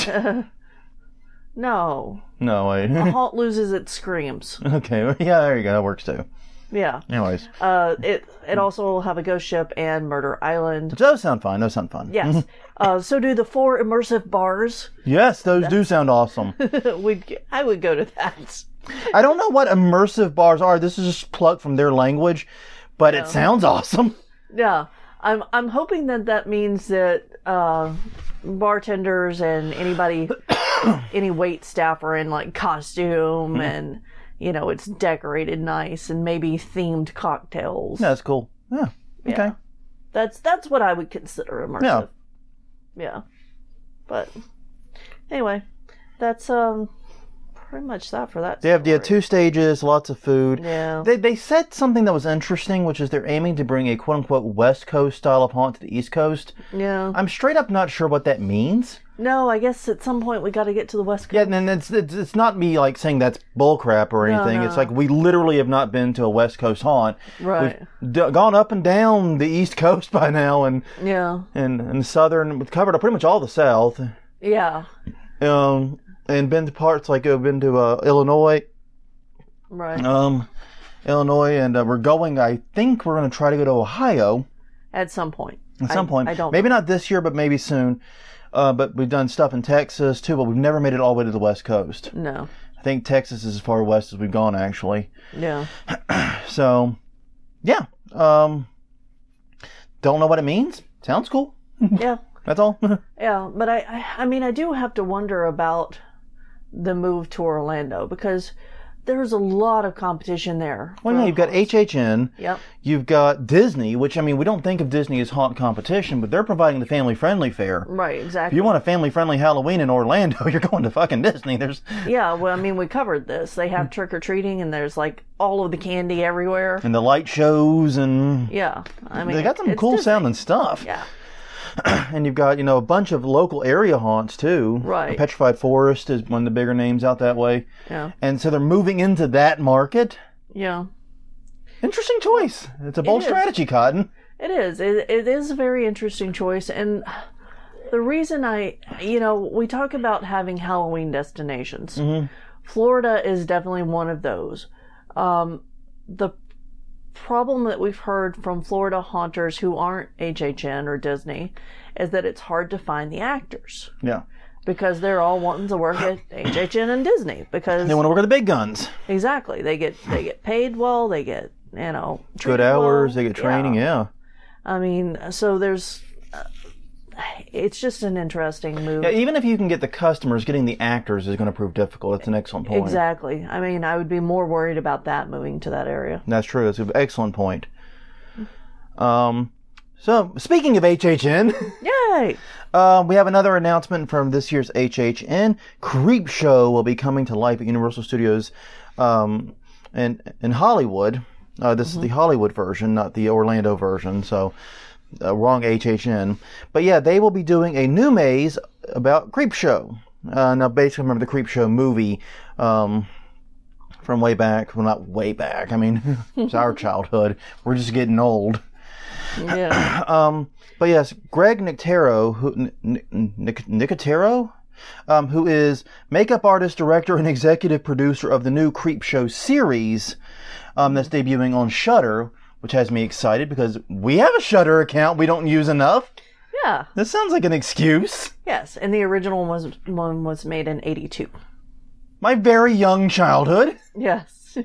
No. No, A wait. haunt loses its screams. Okay, well, yeah, there you go. That works too. Yeah. Anyways. Uh, it it also will have a ghost ship and Murder Island. Those sound fun. Those sound fun. Yes. uh, so do the four immersive bars. Yes, those do sound awesome. We'd, I would go to that. I don't know what immersive bars are. This is just plucked from their language, but it sounds awesome. Yeah. I'm I'm hoping that that means that uh, bartenders and anybody, any wait staff are in like costume and, you know, it's decorated nice and maybe themed cocktails. Yeah, that's cool. Yeah. Okay. Yeah. That's that's what I would consider immersive. Yeah. Yeah. But anyway, that's um pretty much that for that. They have, they have story. two stages, lots of food. Yeah. They they said something that was interesting, which is they're aiming to bring a quote unquote West Coast style of haunt to the East Coast. Yeah. I'm straight up not sure what that means. No, I guess at some point we got to get to the West Coast. Yeah, and then it's, it's it's not me like saying that's bullcrap or No, anything. no. It's like we literally have not been to a West Coast haunt. Right. We've d- gone up and down the East Coast by now, and Yeah. and and Southern. We've covered pretty much all the South. Yeah. Um, and been to parts like I've been to uh, Illinois. Right. Um, Illinois, and uh, we're going. I think we're going to try to go to Ohio At some point. at some I, point. I don't Maybe not this year, but maybe soon. Uh, but we've done stuff in Texas too, but we've never made it all the way to the West Coast. No. I think Texas is as far west as we've gone, actually. Yeah. So, yeah. Um, don't know what it means. Sounds cool. Yeah. That's all. Yeah. But I, I, I mean, I do have to wonder about the move to Orlando because there's a lot of competition there. Well, no, you've got H H N. Yep. You've got Disney, which, I mean, we don't think of Disney as haunt competition, but they're providing the family-friendly fare. Right. If Exactly. you want a family-friendly Halloween in Orlando, you're going to fucking Disney. There's Yeah. Well, I mean, we covered this. They have trick or treating, and there's like all of the candy everywhere. and the light shows, and Yeah. I mean, they got some it's cool Disney. sounding stuff. Yeah. And you've got, you know, a bunch of local area haunts, too. Right. Petrified Forest is one of the bigger names out that way. Yeah. And so they're moving into that market. Yeah. Interesting choice. It's a bold is. strategy, Cotton. It is. It, it is a very interesting choice. And the reason I, you know, we talk about having Halloween destinations. Mm-hmm. Florida is definitely one of those. Um, the problem that we've heard from Florida haunters who aren't H H N or Disney is that it's hard to find the actors Yeah. because they're all wanting to work at H H N and Disney because They want to work with the big guns. exactly they get they get paid well, they get you know Good treated hours, well. they get training, yeah. I mean, so there's, uh, it's just an interesting move. Yeah, even if you can get the customers, getting the actors is going to prove difficult. That's an excellent point. Exactly. I mean, I would be more worried about that moving to that area. That's true. That's an excellent point. Um, so, speaking of H H N, Yay! uh, we have another announcement from this year's H H N. Creep Show will be coming to life at Universal Studios um, in, in Hollywood. Uh, this mm-hmm. is the Hollywood version, not the Orlando version, so uh, wrong H H N. But yeah, they will be doing a new maze about Creep Show. Uh, now, basically, remember the Creep Show movie um, from way back. Well, not way back. I mean, it's our childhood. We're just getting old. Yeah. Um, but yes, Greg Nicotero, who, N- N- Nic- Nicotero, um, who is makeup artist, director, and executive producer of the new Creep Show series um, that's debuting on Shudder, which has me excited because we have a Shudder account we don't use enough. Yeah. This sounds like an excuse. Yes, and the original was one was made in eighty-two. My very young childhood. Yes.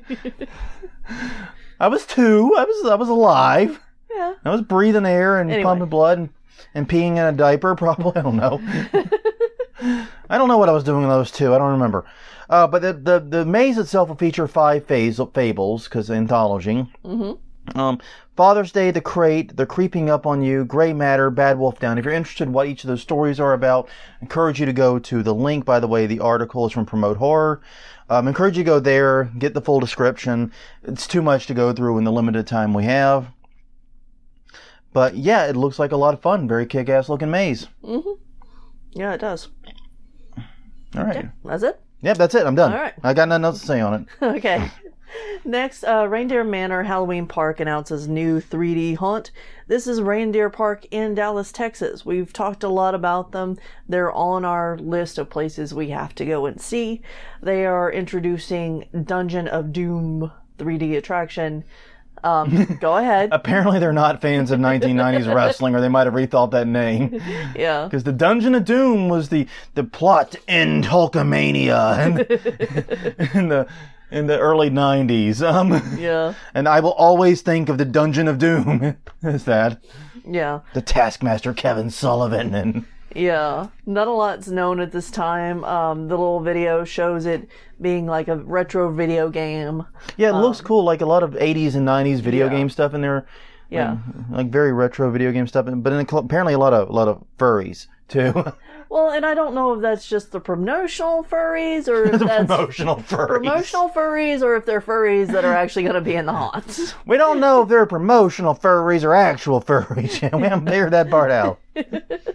I was two. I was I was alive. Yeah. I was breathing air and Anyway. pumping blood and, and peeing in a diaper, probably. I don't know. I don't know what I was doing when I was two. I don't remember. Uh, but the, the, the maze itself will feature five phase, fables, because anthology. Mm-hmm. Um, Father's Day, The Crate, They're Creeping Up on You, Gray Matter, Bad Wolf Down. If you're interested in what each of those stories are about, I encourage you to go to the link. By the way, the article is from Promote Horror. Um, encourage you to go there, get the full description. It's too much to go through in the limited time we have. But yeah, it looks like a lot of fun. Very kick-ass looking maze. Mm-hmm. Yeah, it does. All right. Yeah, that's it? Yep, that's it. I'm done. All right. I got nothing else to say on it. Okay. Next, uh, Reindeer Manor Halloween Park announces new three D haunt. This is Reindeer Park in Dallas, Texas. We've talked a lot about them. They're on our list of places we have to go and see. They are introducing Dungeon of Doom three D attraction. Um, go ahead. Apparently they're not fans of nineteen nineties wrestling, or they might have rethought that name. Yeah. Because the Dungeon of Doom was the, the plot to end Hulkamania in, in the in the early nineties. Um, Yeah. And I will always think of the Dungeon of Doom as that. Yeah. The Taskmaster Kevin Sullivan and Yeah. Not a lot's known at this time. Um, the little video shows it being like a retro video game. yeah, it looks cool. Like a lot of eighties and nineties video Yeah. game stuff in there. Yeah. Like, like very retro video game stuff, but in, apparently a lot of a lot of furries too. Well, and I don't know if that's just the promotional furries or if The that's promotional furries. promotional furries or if they're furries that are actually going to be in the haunts. We don't know if they're promotional furries or actual furries. We haven't figured that part out.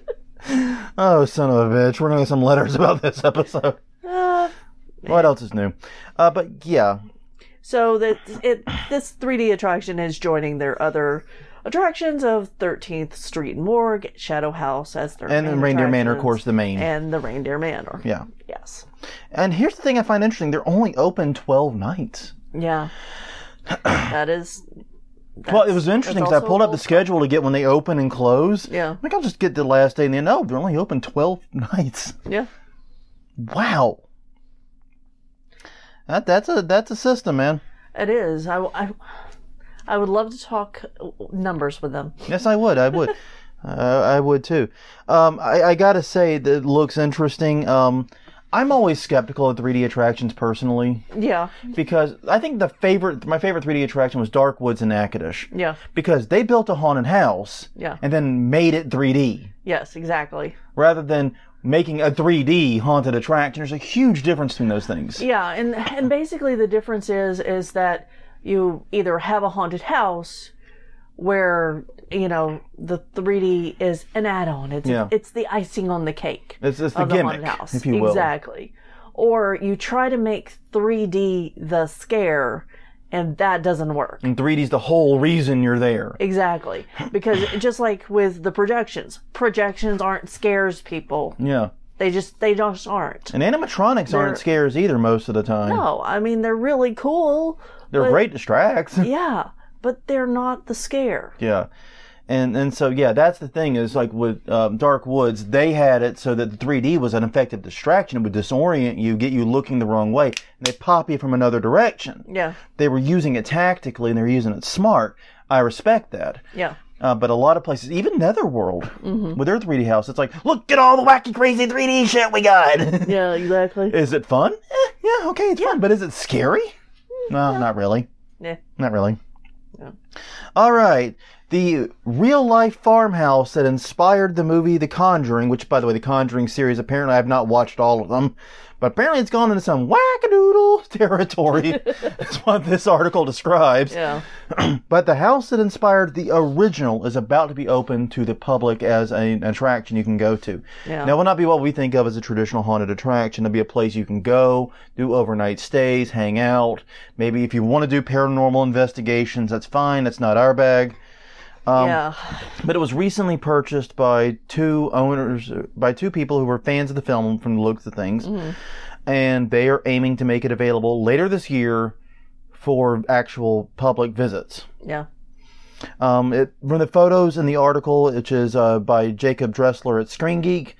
Oh, son of a bitch. We're going to get some letters about this episode. Uh, What else is new? Uh, but yeah. So that it this three D attraction is joining their other attractions of thirteenth Street and Morgue, Shadow House as their And main then Reindeer Manor, of attractions, course, the main. and the Reindeer Manor. Yeah. Yes. And here's the thing I find interesting. They're only open twelve nights. Yeah. That is. Well, it was interesting because I pulled up the schedule to get when they open and close. Yeah. I'm like, I'll just get the last day and then, no, they're only open twelve nights. Yeah. Wow. That that's a that's a system, man. It is. I, I, I would love to talk numbers with them. Yes, I would. I would. uh, I would too. Um, I, I gotta say that it looks interesting. Um, I'm always skeptical of three D attractions personally Yeah. because I think the favorite, my favorite three D attraction was Dark Woods in Natchitoches. Yeah. Because they built a haunted house Yeah. and then made it three D Yes, exactly. rather than making a three D haunted attraction. There's a huge difference between those things. Yeah, and and basically the difference is is that you either have a haunted house where, you know, the three D is an add-on. It's Yeah. it's the icing on the cake. It's, it's the of the gimmick, haunted house. if you will. Exactly. Or you try to make three D the scare, and that doesn't work. And three D's the whole reason you're there. Exactly. Because just like with the projections, projections aren't scares people. Yeah. They just they just aren't. And animatronics They're- aren't scares either most of the time. No, I mean they're really cool. They're but- great distracts. Yeah, but they're not the scare. Yeah. And and so, yeah, that's the thing is like with um, Dark Woods, they had it so that the three D was an effective distraction. It would disorient you, get you looking the wrong way, and they'd pop you from another direction. Yeah, They were using it tactically and they were using it smart. I respect that. yeah, Uh, but a lot of places, even Netherworld, with their three D house, it's like, look at all the wacky, crazy three D shit we got. yeah, exactly. Is it fun? Eh, yeah, okay, it's fun. But is it scary? No, not really. Yeah, Not really. Yeah. All right. The real-life farmhouse that inspired the movie The Conjuring, which, by the way, The Conjuring series, apparently I have not watched all of them, but apparently it's gone into some wackadoodle territory. That's what this article describes. yeah, But the house that inspired the original is about to be open to the public as an attraction you can go to. Yeah. Now, it will not be what we think of as a traditional haunted attraction. It'll be a place you can go, do overnight stays, hang out. Maybe if you want to do paranormal investigations, that's fine. That's not our bag. Um, yeah, But it was recently purchased by two owners, by two people who were fans of the film from the looks of things. Mm-hmm. And they are aiming to make it available later this year for actual public visits. yeah, Um, it, from the photos in the article, which is uh, by Jacob Dressler at Screen Geek,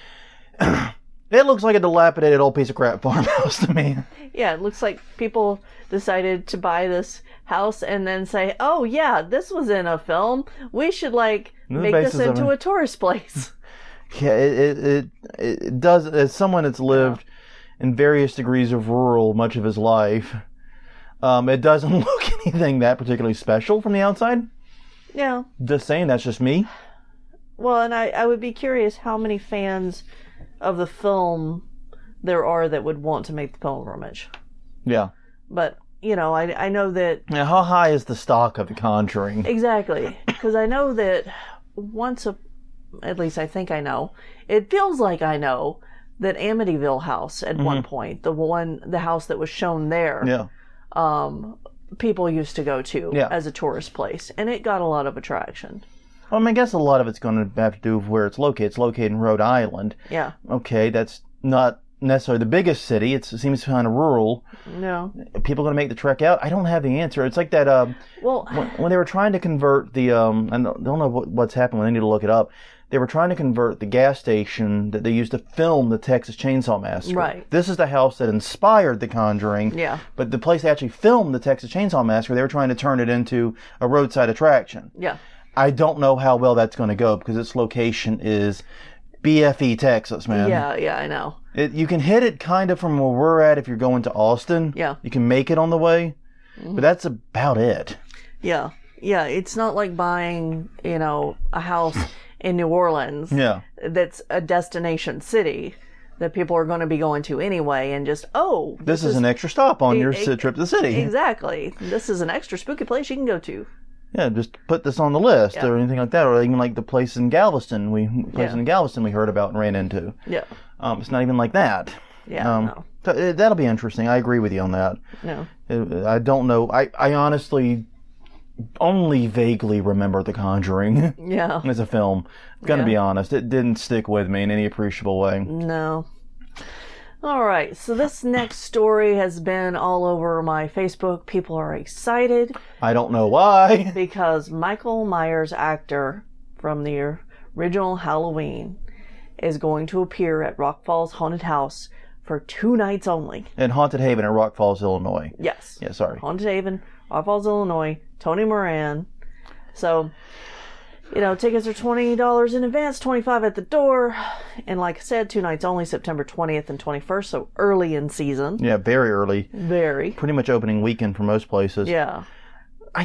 it looks like a dilapidated old piece of crap farmhouse to me. yeah. It looks like people decided to buy this house and then say, "Oh yeah, this was in a film. We should like The make this basis of into it. a tourist place." Yeah, it, it, it, it does, as someone that's lived in various degrees of rural much of his life, um, it doesn't look anything that particularly special from the outside. Yeah. Just saying, that's just me. Well, and I, I would be curious how many fans of the film there are that would want to make the pilgrimage. Yeah. But, you know, I, I know that... Now, how high is the stock of The Conjuring? Exactly. Because I know that once a... At least I think I know. It feels like I know that Amityville House at one point, the one, the house that was shown there, Yeah. um, people used to go to Yeah. as a tourist place. And it got a lot of attraction. Well, I mean, I guess a lot of it's going to have to do with where it's located. It's located in Rhode Island. Yeah. Okay, that's not necessarily the biggest city. It's, it seems kind of rural. No. Are people going to make the trek out? I don't have the answer. It's like that um, Well, when, when they were trying to convert the um, I don't don't know what, what's happened. I need to look it up. They were trying to convert the gas station that they used to film the Texas Chainsaw Massacre. Right. This is the house that inspired The Conjuring. Yeah. But the place they actually filmed the Texas Chainsaw Massacre, they were trying to turn it into a roadside attraction. yeah. I don't know how well that's going to go because its location is B F E, Texas, man. Yeah, yeah, I know. It, you can hit it kind of from where we're at if you're going to Austin. Yeah. You can make it on the way, but that's about it. Yeah. Yeah, it's not like buying, you know, a house in New Orleans Yeah. that's a destination city that people are going to be going to anyway and just, oh, This, is, an extra stop on your e- si- trip to the city. exactly. This is an extra spooky place you can go to. Yeah, just put this on the list Yeah. or anything like that, or even like the place in Galveston we place Yeah. in Galveston we heard about and ran into. Yeah. Um, it's not even like that. Yeah. Um, no. so it, that'll be interesting. I agree with you on that. No. It, I don't know. I, I honestly only vaguely remember The Conjuring Yeah. as a film. Gonna Yeah. be honest, it didn't stick with me in any appreciable way. No. All right. So this next story has been all over my Facebook. People are excited I don't know why. because Michael Myers, actor from the original Halloween, is going to appear at Rock Falls Haunted House for two nights only. In Haunted Haven in Rock Falls, Illinois. Yes. Yeah, sorry. Haunted Haven, Rock Falls, Illinois, Tony Moran. So, you know, tickets are twenty dollars in advance, twenty-five dollars at the door. And like I said, two nights only, September twentieth and twenty-first, so early in season. Yeah, very early. Very. Pretty much opening weekend for most places. Yeah. I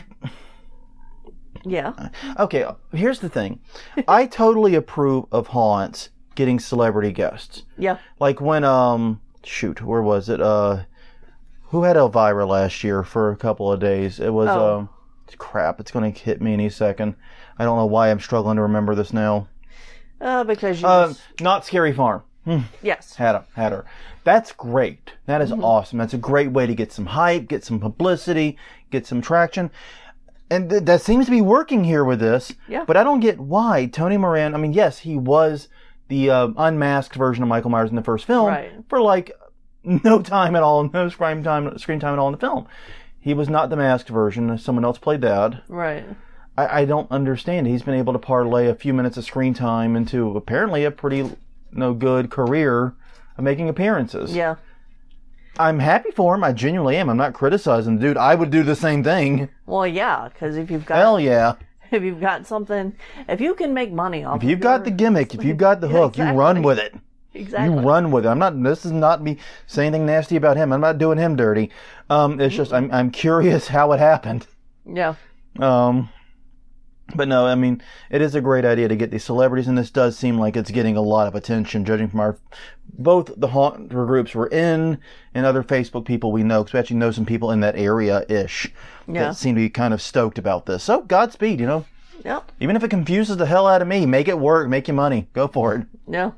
Yeah. Okay, here's the thing. I totally approve of haunts getting celebrity guests. Yeah. Like when, um, shoot, where was it? Uh, who had Elvira last year for a couple of days? It was, Oh. um, crap, it's going to hit me any second. I don't know why I'm struggling to remember this now. Uh, because you Uh, just, Not Scary Farm. Hmm. yes. Had her, had her. That's great. That is awesome. That's a great way to get some hype, get some publicity, get some traction. And th- that seems to be working here with this. Yeah. But I don't get why Tony Moran, I mean, yes, he was the uh, unmasked version of Michael Myers in the first film Right. for like no time at all, no screen time, screen time at all in the film. He was not the masked version. Someone else played that. Right. I, I don't understand. He's been able to parlay a few minutes of screen time into apparently a pretty you know, good career of making appearances. Yeah. I'm happy for him. I genuinely am. I'm not criticizing the dude. I would do the same thing. Well, yeah, because if you've got Hell yeah. if you've got something, if you can make money off, If you've got the gimmick, if you've got the hook, exactly. you run with it. exactly, You run with it. I'm not. This is not me saying anything nasty about him. I'm not doing him dirty. Um, it's just I'm I'm curious how it happened. yeah, Um, but no, I mean it is a great idea to get these celebrities, and this does seem like it's getting a lot of attention, judging from our both the haunter groups we're in and other Facebook people we know. Because we actually know some people in that area ish Yeah. that seem to be kind of stoked about this. So Godspeed, you know. yep, Even if it confuses the hell out of me, make it work, make you money, go for it. yeah,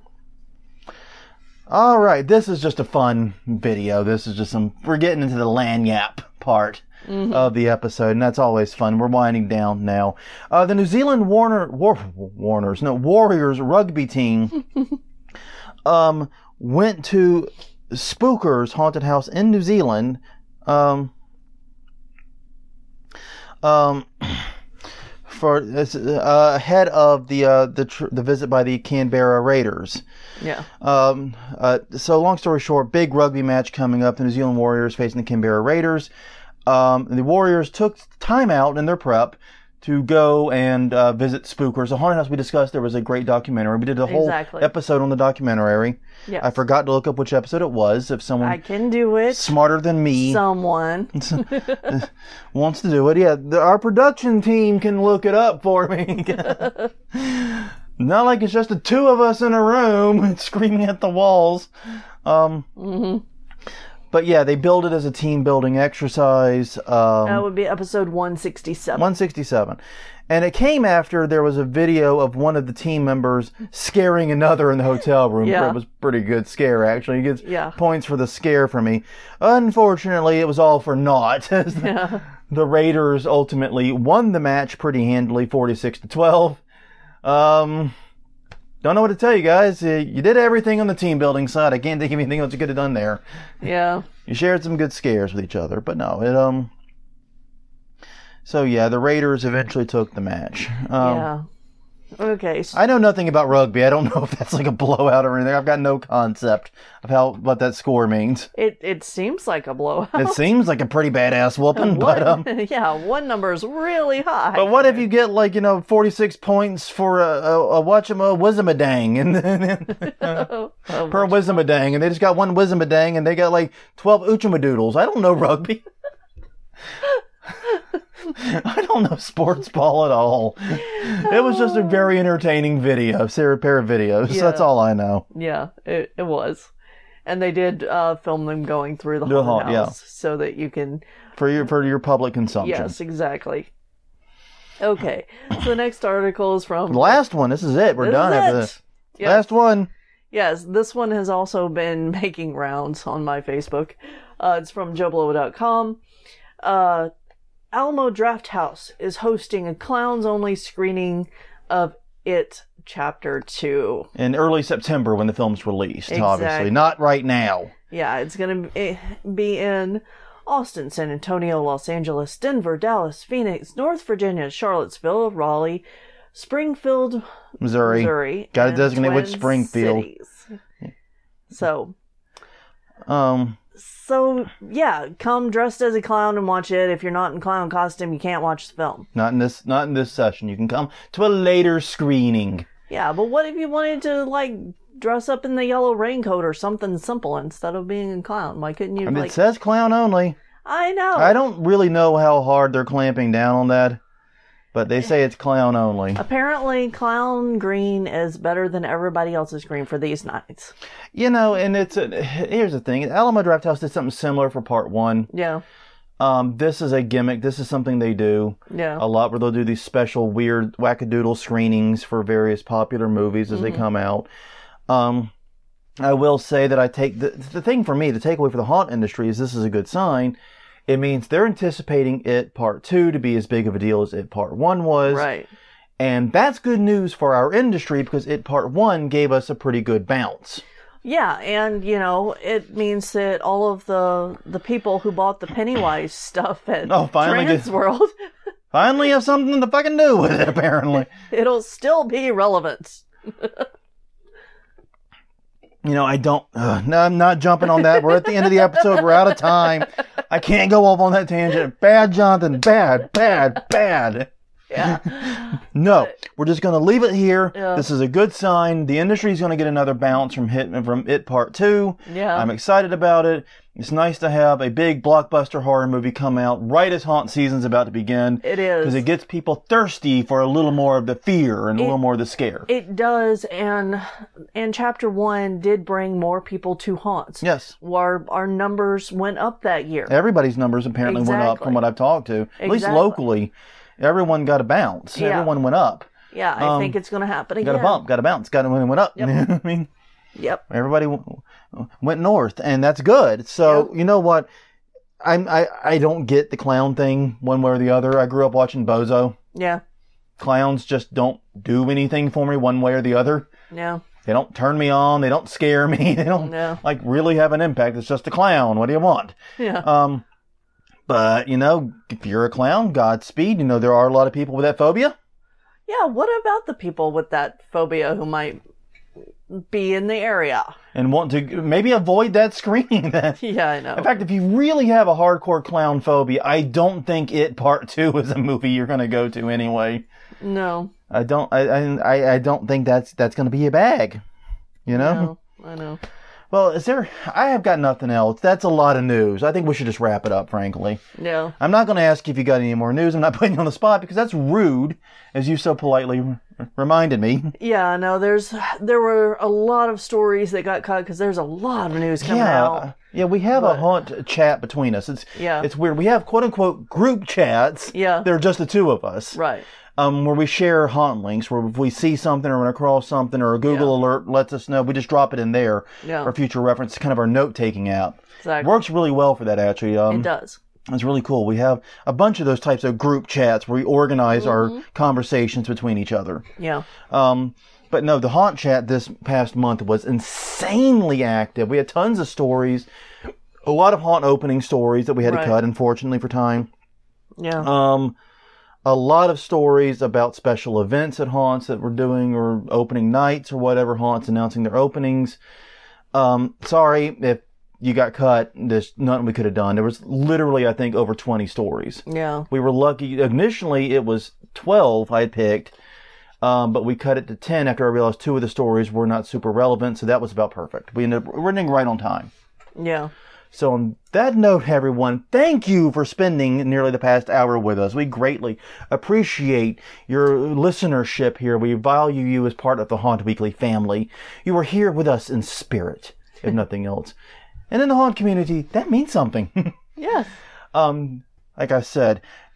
All right, this is just a fun video. This is just some. We're getting into the lanyap part of the episode, and that's always fun. We're winding down now. Uh, the New Zealand Warner War, Warners, no Warriors rugby team, um, went to Spookers Haunted House in New Zealand. Um, um. For uh, ahead of the uh, the tr- the visit by the Canberra Raiders. yeah, Um, uh, so long story short, big rugby match coming up. The New Zealand Warriors facing the Canberra Raiders. Um, the Warriors took time out in their prep to go and uh, visit Spookers. The haunted house we discussed, there was a great documentary. We did a whole Exactly. episode on the documentary. yes. I forgot to look up which episode it was. If someone I can do it. smarter than me Someone. wants to do it, yeah, the, our production team can look it up for me. Not like it's just the two of us in a room screaming at the walls. Um, hmm but yeah, they build it as a team building exercise. Um, That would be episode one sixty-seven. one sixty-seven. And it came after there was a video of one of the team members scaring another in the hotel room. Yeah. It was a pretty good scare, actually. He gets Yeah. points for the scare for me. Unfortunately, it was all for naught. As the, Yeah. the Raiders ultimately won the match pretty handily, forty-six to twelve. Um, don't know what to tell you guys. Uh, You did everything on the team building side. I can't think of anything else you could have done there. Yeah. You shared some good scares with each other, but no, it, um, so yeah, the Raiders eventually took the match. Um, yeah. Okay. So, I know nothing about rugby. I don't know if that's like a blowout or anything. I've got no concept of how, what that score means. it it seems like a blowout. It seems like a pretty badass whooping, but, um, One- yeah, one number is really high. but what if you get like, you know, forty-six points for a, a, a whatchama whizamadang and then, Oh, oh, per whizamadang, and they just got one whizamadang and they got like twelve uchamadoodles. I don't know rugby. I don't know sports ball at all. It was just a very entertaining video, Sarah pair of videos. Yeah. That's all I know. Yeah, it, it was. And they did uh, film them going through the The haunted haunt, house so that you can... For your for your public consumption. Yes, exactly. Okay, so the next article is from... The last one. This is it. We're This done is after it. this. Yes. Last one. Yes, this one has also been making rounds on my Facebook. Uh, it's from Joe Blow dot com. Uh, Alamo Drafthouse is hosting a clowns-only screening of It Chapter two. In early September when the film's released, Exactly. obviously. Not right now. Yeah, it's going to be in Austin, San Antonio, Los Angeles, Denver, Dallas, Phoenix, North Virginia, Charlottesville, Raleigh, Springfield, Missouri. Missouri. Got to and designate which Twin Springfield. Cities. So, Um, so yeah, come dressed as a clown and watch it. If you're not in clown costume, you can't watch the film. not in this, not in this session. You can come to a later screening. Yeah, but what if you wanted to, like, dress up in the yellow raincoat or something simple instead of being a clown? Why couldn't you, I mean, like... it says clown only. I know. I don't really know how hard they're clamping down on that, but they say it's clown only. Apparently, clown green is better than everybody else's green for these nights. You know, and it's a, here's the thing. Alamo Drafthouse did something similar for part one. Yeah, Um, this is a gimmick. This is something they do yeah. a lot, where they'll do these special weird wackadoodle screenings for various popular movies as they come out. Um, I will say that I take the, the thing for me, the takeaway for the haunt industry is this is a good sign. It means they're anticipating It Part two to be as big of a deal as It Part one was. Right. And that's good news for our industry because It Part one gave us a pretty good bounce. Yeah, and, you know, it means that all of the the people who bought the Pennywise stuff at Oh, finally get- Transworld, Finally have something to fucking do with it, apparently. it'll still be relevant. You know, I don't... Uh, no, I'm not jumping on that. We're at the end of the episode. We're out of time. I can't go off on that tangent. Bad, Jonathan. Bad, bad, bad. Yeah. No, we're just going to leave it here. Yeah. This is a good sign. The industry's going to get another bounce from Hit from It Part two. Yeah. I'm excited about it. It's nice to have a big blockbuster horror movie come out right as haunt season's about to begin. It is. Because it gets people thirsty for a little more of the fear and a It- little more of the scare. It does, and and chapter one did bring more people to haunts. Yes. Our, our numbers went up that year. Everybody's numbers apparently went up Exactly. from what I've talked to. At least Exactly. locally, everyone got a bounce. Yeah. Everyone went up. Yeah, I Um, think it's going to happen again. Got a bump, got a bounce, got a went up. I mean, Yep. everybody w- went north, and that's good. So, you know what? I'm, I, I don't get the clown thing one way or the other. I grew up watching Bozo. Yeah. Clowns just don't do anything for me one way or the other. Yeah. They don't turn me on. They don't scare me. They don't, No. like, really have an impact. It's just a clown. What do you want? Yeah. Um, but, you know, if you're a clown, Godspeed. You know, there are a lot of people with that phobia. Yeah, what about the people with that phobia who might be in the area? And want to maybe avoid that screening. That, Yeah, I know. in fact, if you really have a hardcore clown phobia, I don't think It Part Two is a movie you're going to go to anyway. No. I don't. I. I. I don't think that's that's going to be your bag. You know. No, I know. Well, is there? I have got nothing else. That's a lot of news. I think we should just wrap it up. Frankly, No. I'm not going to ask if you got any more news. I'm not putting you on the spot because that's rude, as you so politely r- reminded me. Yeah, no, there's there were a lot of stories that got cut because there's a lot of news coming Yeah, out. yeah. We have But- a haunt chat between us. It's Yeah. It's weird. We have quote unquote group chats. Yeah. They're just the two of us. Right. Um, where we share haunt links, where if we see something or run across something or a Google Yeah. alert lets us know, we just drop it in there Yeah. for future reference. It's kind of our note-taking app. Exactly. Works really well for that, actually. Um, It does. It's really cool. We have a bunch of those types of group chats where we organize Mm-hmm. our conversations between each other. Yeah. Um, but no, the haunt chat this past month was insanely active. We had tons of stories, a lot of haunt opening stories that we had Right. to cut, unfortunately, for time. Yeah. Um, a lot of stories about special events at haunts that we're doing or opening nights or whatever, haunts announcing their openings. Um, sorry if you got cut. There's nothing we could have done. There was literally, I think, over twenty stories. yeah. We were lucky. Initially, it was twelve I had picked, um, but we cut it to ten after I realized two of the stories were not super relevant, so that was about perfect. We ended up running right on time. Yeah. So on that note, everyone, thank you for spending nearly the past hour with us. We greatly appreciate your listenership here. We value you as part of the Haunt Weekly family. You are here with us in spirit, if nothing else. And in the haunt community, that means something. Yes. Um, like I said,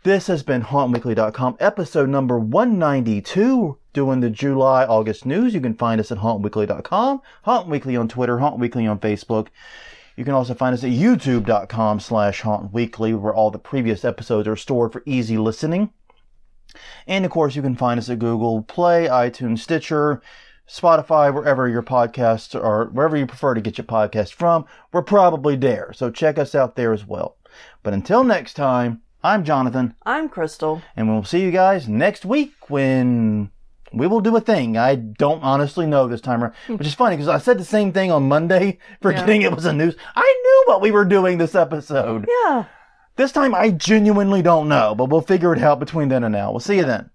This has been haunt weekly dot com, episode number one ninety-two, doing the July, August news. You can find us at haunt weekly dot com, Haunt Weekly on Twitter, Haunt Weekly on Facebook. You can also find us at youtube dot com slash haunt weekly, where all the previous episodes are stored for easy listening. And, of course, you can find us at Google Play, iTunes, Stitcher, Spotify, wherever your podcasts are, wherever you prefer to get your podcast from. We're probably there, so check us out there as well. But until next time, I'm Jonathan. I'm Crystal. And we'll see you guys next week when we will do a thing. I don't honestly know this time around, which is funny because I said the same thing on Monday, forgetting yeah. it was a news. I knew what we were doing this episode. Yeah. This time I genuinely don't know, but we'll figure it out between then and now. We'll see you then.